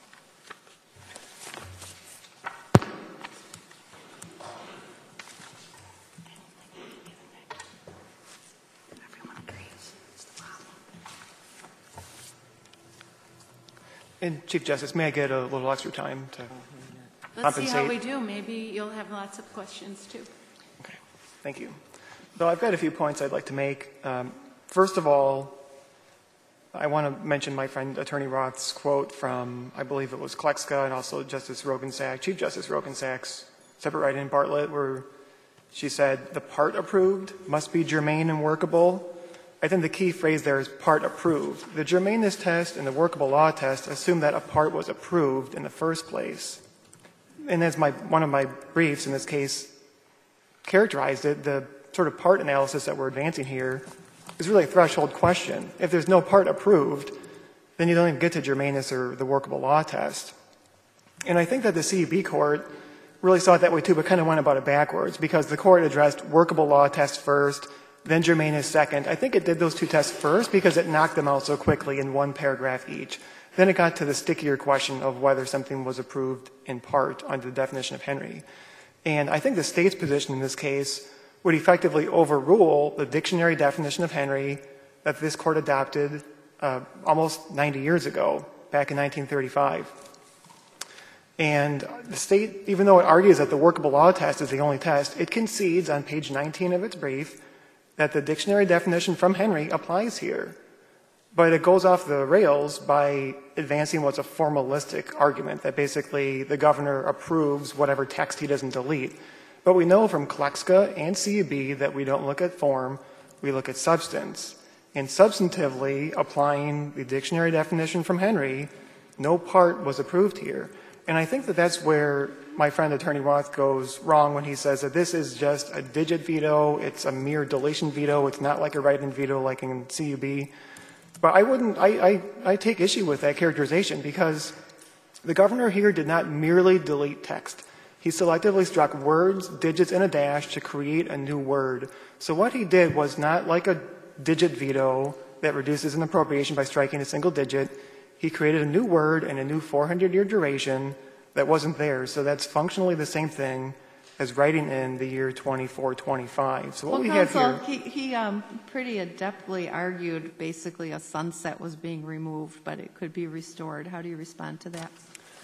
And Chief Justice, may I get a little extra time to Let's see how compensate? we do. Maybe you'll have lots of questions, too. Okay, thank you. So I've got a few points I'd like to make. Um, first of all, I want to mention my friend Attorney Roth's quote from, I believe it was Kleckska and also Justice Rogensack, Chief Justice Rogensack's separate write-in Bartlett, where she said, the part approved must be germane and workable. I think the key phrase there is part approved. The germaneness test and the workable law test assume that a part was approved in the first place. And as my, one of my briefs in this case characterized it, the sort of part analysis that we're advancing here is really a threshold question. If there's no part approved, then you don't even get to germaneness or the workable law test. And I think that the C U B court really saw it that way too, but kind of went about it backwards, because the court addressed workable law test first, then germaneness second. I think it did those two tests first because it knocked them out so quickly in one paragraph each. Then it got to the stickier question of whether something was approved in part under the definition of Henry. And I think the state's position in this case would effectively overrule the dictionary definition of Henry that this court adopted uh, almost ninety years ago, back in nineteen thirty-five. And the state, even though it argues that the workable law test is the only test, it concedes on page nineteen of its brief that the dictionary definition from Henry applies here. But it goes off the rails by advancing what's a formalistic argument, that basically the governor approves whatever text he doesn't delete. But we know from Kleckska and C U B that we don't look at form, we look at substance. And substantively, applying the dictionary definition from Henry, no part was approved here. And I think that that's where my friend Attorney Roth goes wrong when he says that this is just a digit veto, it's a mere deletion veto, it's not like a write-in veto like in C U B. But I wouldn't, I, I, I take issue with that characterization because the governor here did not merely delete text. He selectively struck words, digits, and a dash to create a new word. So what he did was not like a digit veto that reduces an appropriation by striking a single digit. He created a new word and a new four hundred year duration that wasn't there. So that's functionally the same thing as writing in the year twenty-four twenty-five. So what well, we counsel, have here... He, he um, pretty adeptly argued basically a sunset was being removed, but it could be restored. How do you respond to that?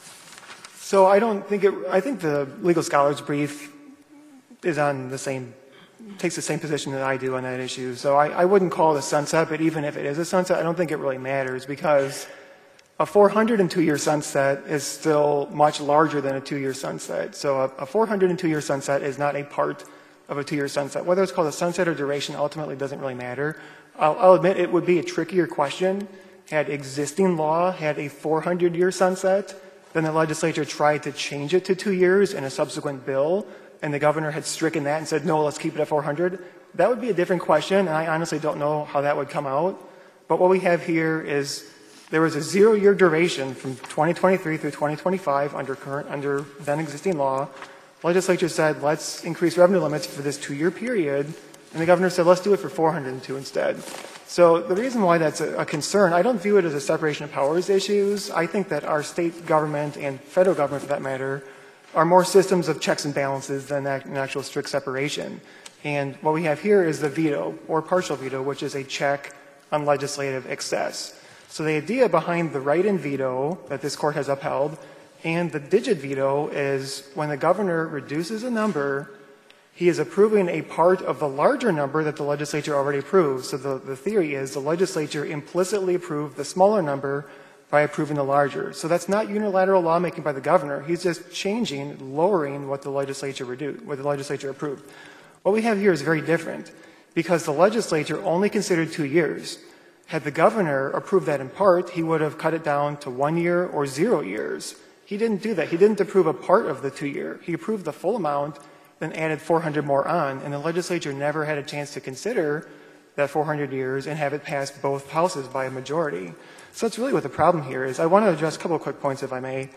So I don't think it, I think the legal scholar's brief is on the same, takes the same position that I do on that issue. So I, I wouldn't call it a sunset, but even if it is a sunset, I don't think it really matters because a four hundred two year sunset is still much larger than a two year sunset. So a, a four hundred two year sunset is not a part of a two year sunset. Whether it's called a sunset or duration ultimately doesn't really matter. I'll, I'll admit it would be a trickier question had existing law had a four hundred year sunset then the legislature tried to change it to two years in a subsequent bill, and the governor had stricken that and said, no, let's keep it at four hundred, that would be a different question, and I honestly don't know how that would come out. But what we have here is there was a zero-year duration from twenty twenty-three through twenty twenty-five under current, under then existing law. Legislature said, let's increase revenue limits for this two-year period, and the governor said, let's do it for four hundred two instead. So the reason why that's a, a concern, I don't view it as a separation of powers issues. I think that our state government and federal government, for that matter, are more systems of checks and balances than an actual strict separation. And what we have here is the veto, or partial veto, which is a check on legislative excess. So the idea behind the write-in veto that this court has upheld and the digit veto is when the governor reduces a number, he is approving a part of the larger number that the legislature already approved. So the, the theory is the legislature implicitly approved the smaller number by approving the larger. So that's not unilateral lawmaking by the governor. He's just changing, lowering what the legislature reduced, what the legislature approved. What we have here is very different because the legislature only considered two years. Had the governor approved that in part, he would have cut it down to one year or zero years. He didn't do that. He didn't approve a part of the two-year. He approved the full amount, then added four hundred more on, and the legislature never had a chance to consider that four hundred years and have it pass both houses by a majority. So that's really what the problem here is. I want to address a couple of quick points, if I may.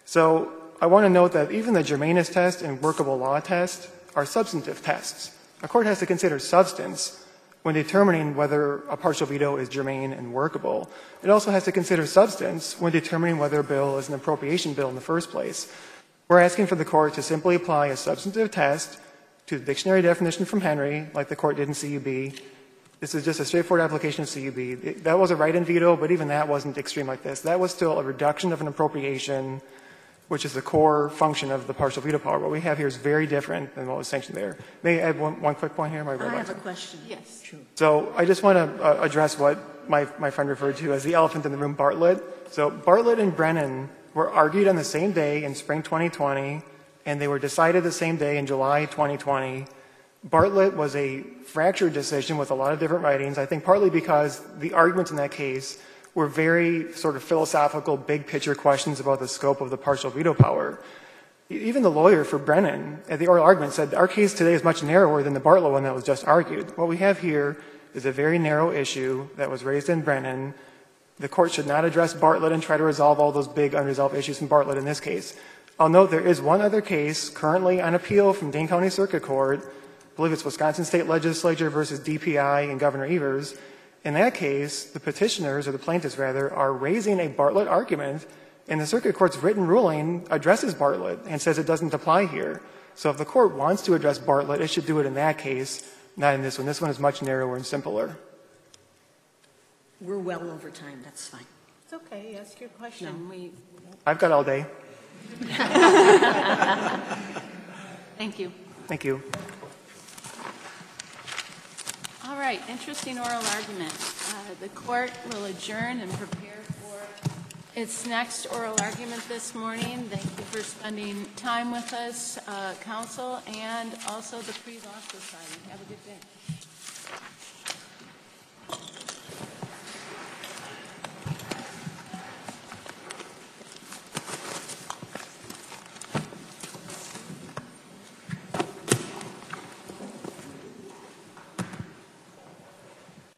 So I want to note that even the germaneness test and workable law test are substantive tests. A court has to consider substance when determining whether a partial veto is germane and workable. It also has to consider substance when determining whether a bill is an appropriation bill in the first place. We're asking for the court to simply apply a substantive test to the dictionary definition from Henry, like the court did in C U B. This is just a straightforward application of C U B. It, that was a write-in veto, but even that wasn't extreme like this. That was still a reduction of an appropriation, which is the core function of the partial veto power. What we have here is very different than what was sanctioned there. May I add one, one quick point here? My I have a question. Yes. True. So I just want to uh, address what my, my friend referred to as the elephant in the room, Bartlett. So Bartlett and Brennan were argued on the same day in spring twenty twenty, and they were decided the same day in July twenty twenty. Bartlett was a fractured decision with a lot of different writings, I think partly because the arguments in that case were very sort of philosophical, big-picture questions about the scope of the partial veto power. Even the lawyer for Brennan at the oral argument said, our case today is much narrower than the Bartlett one that was just argued. What we have here is a very narrow issue that was raised in Brennan. The court should not address Bartlett and try to resolve all those big unresolved issues in Bartlett in this case. I'll note there is one other case currently on appeal from Dane County Circuit Court. I believe it's Wisconsin State Legislature versus D P I and Governor Evers. In that case, the petitioners, or the plaintiffs rather, are raising a Bartlett argument, and the circuit court's written ruling addresses Bartlett and says it doesn't apply here. So if the court wants to address Bartlett, it should do it in that case, not in this one. This one is much narrower and simpler. We're well over time. That's fine. It's okay. Ask your question. No. We, I've got all day. thank you. Thank you. All right, interesting oral argument. Uh, the court will adjourn and prepare for its next oral argument this morning. Thank you for spending time with us, uh, counsel, and also the Pre-Law Society. Have a good day.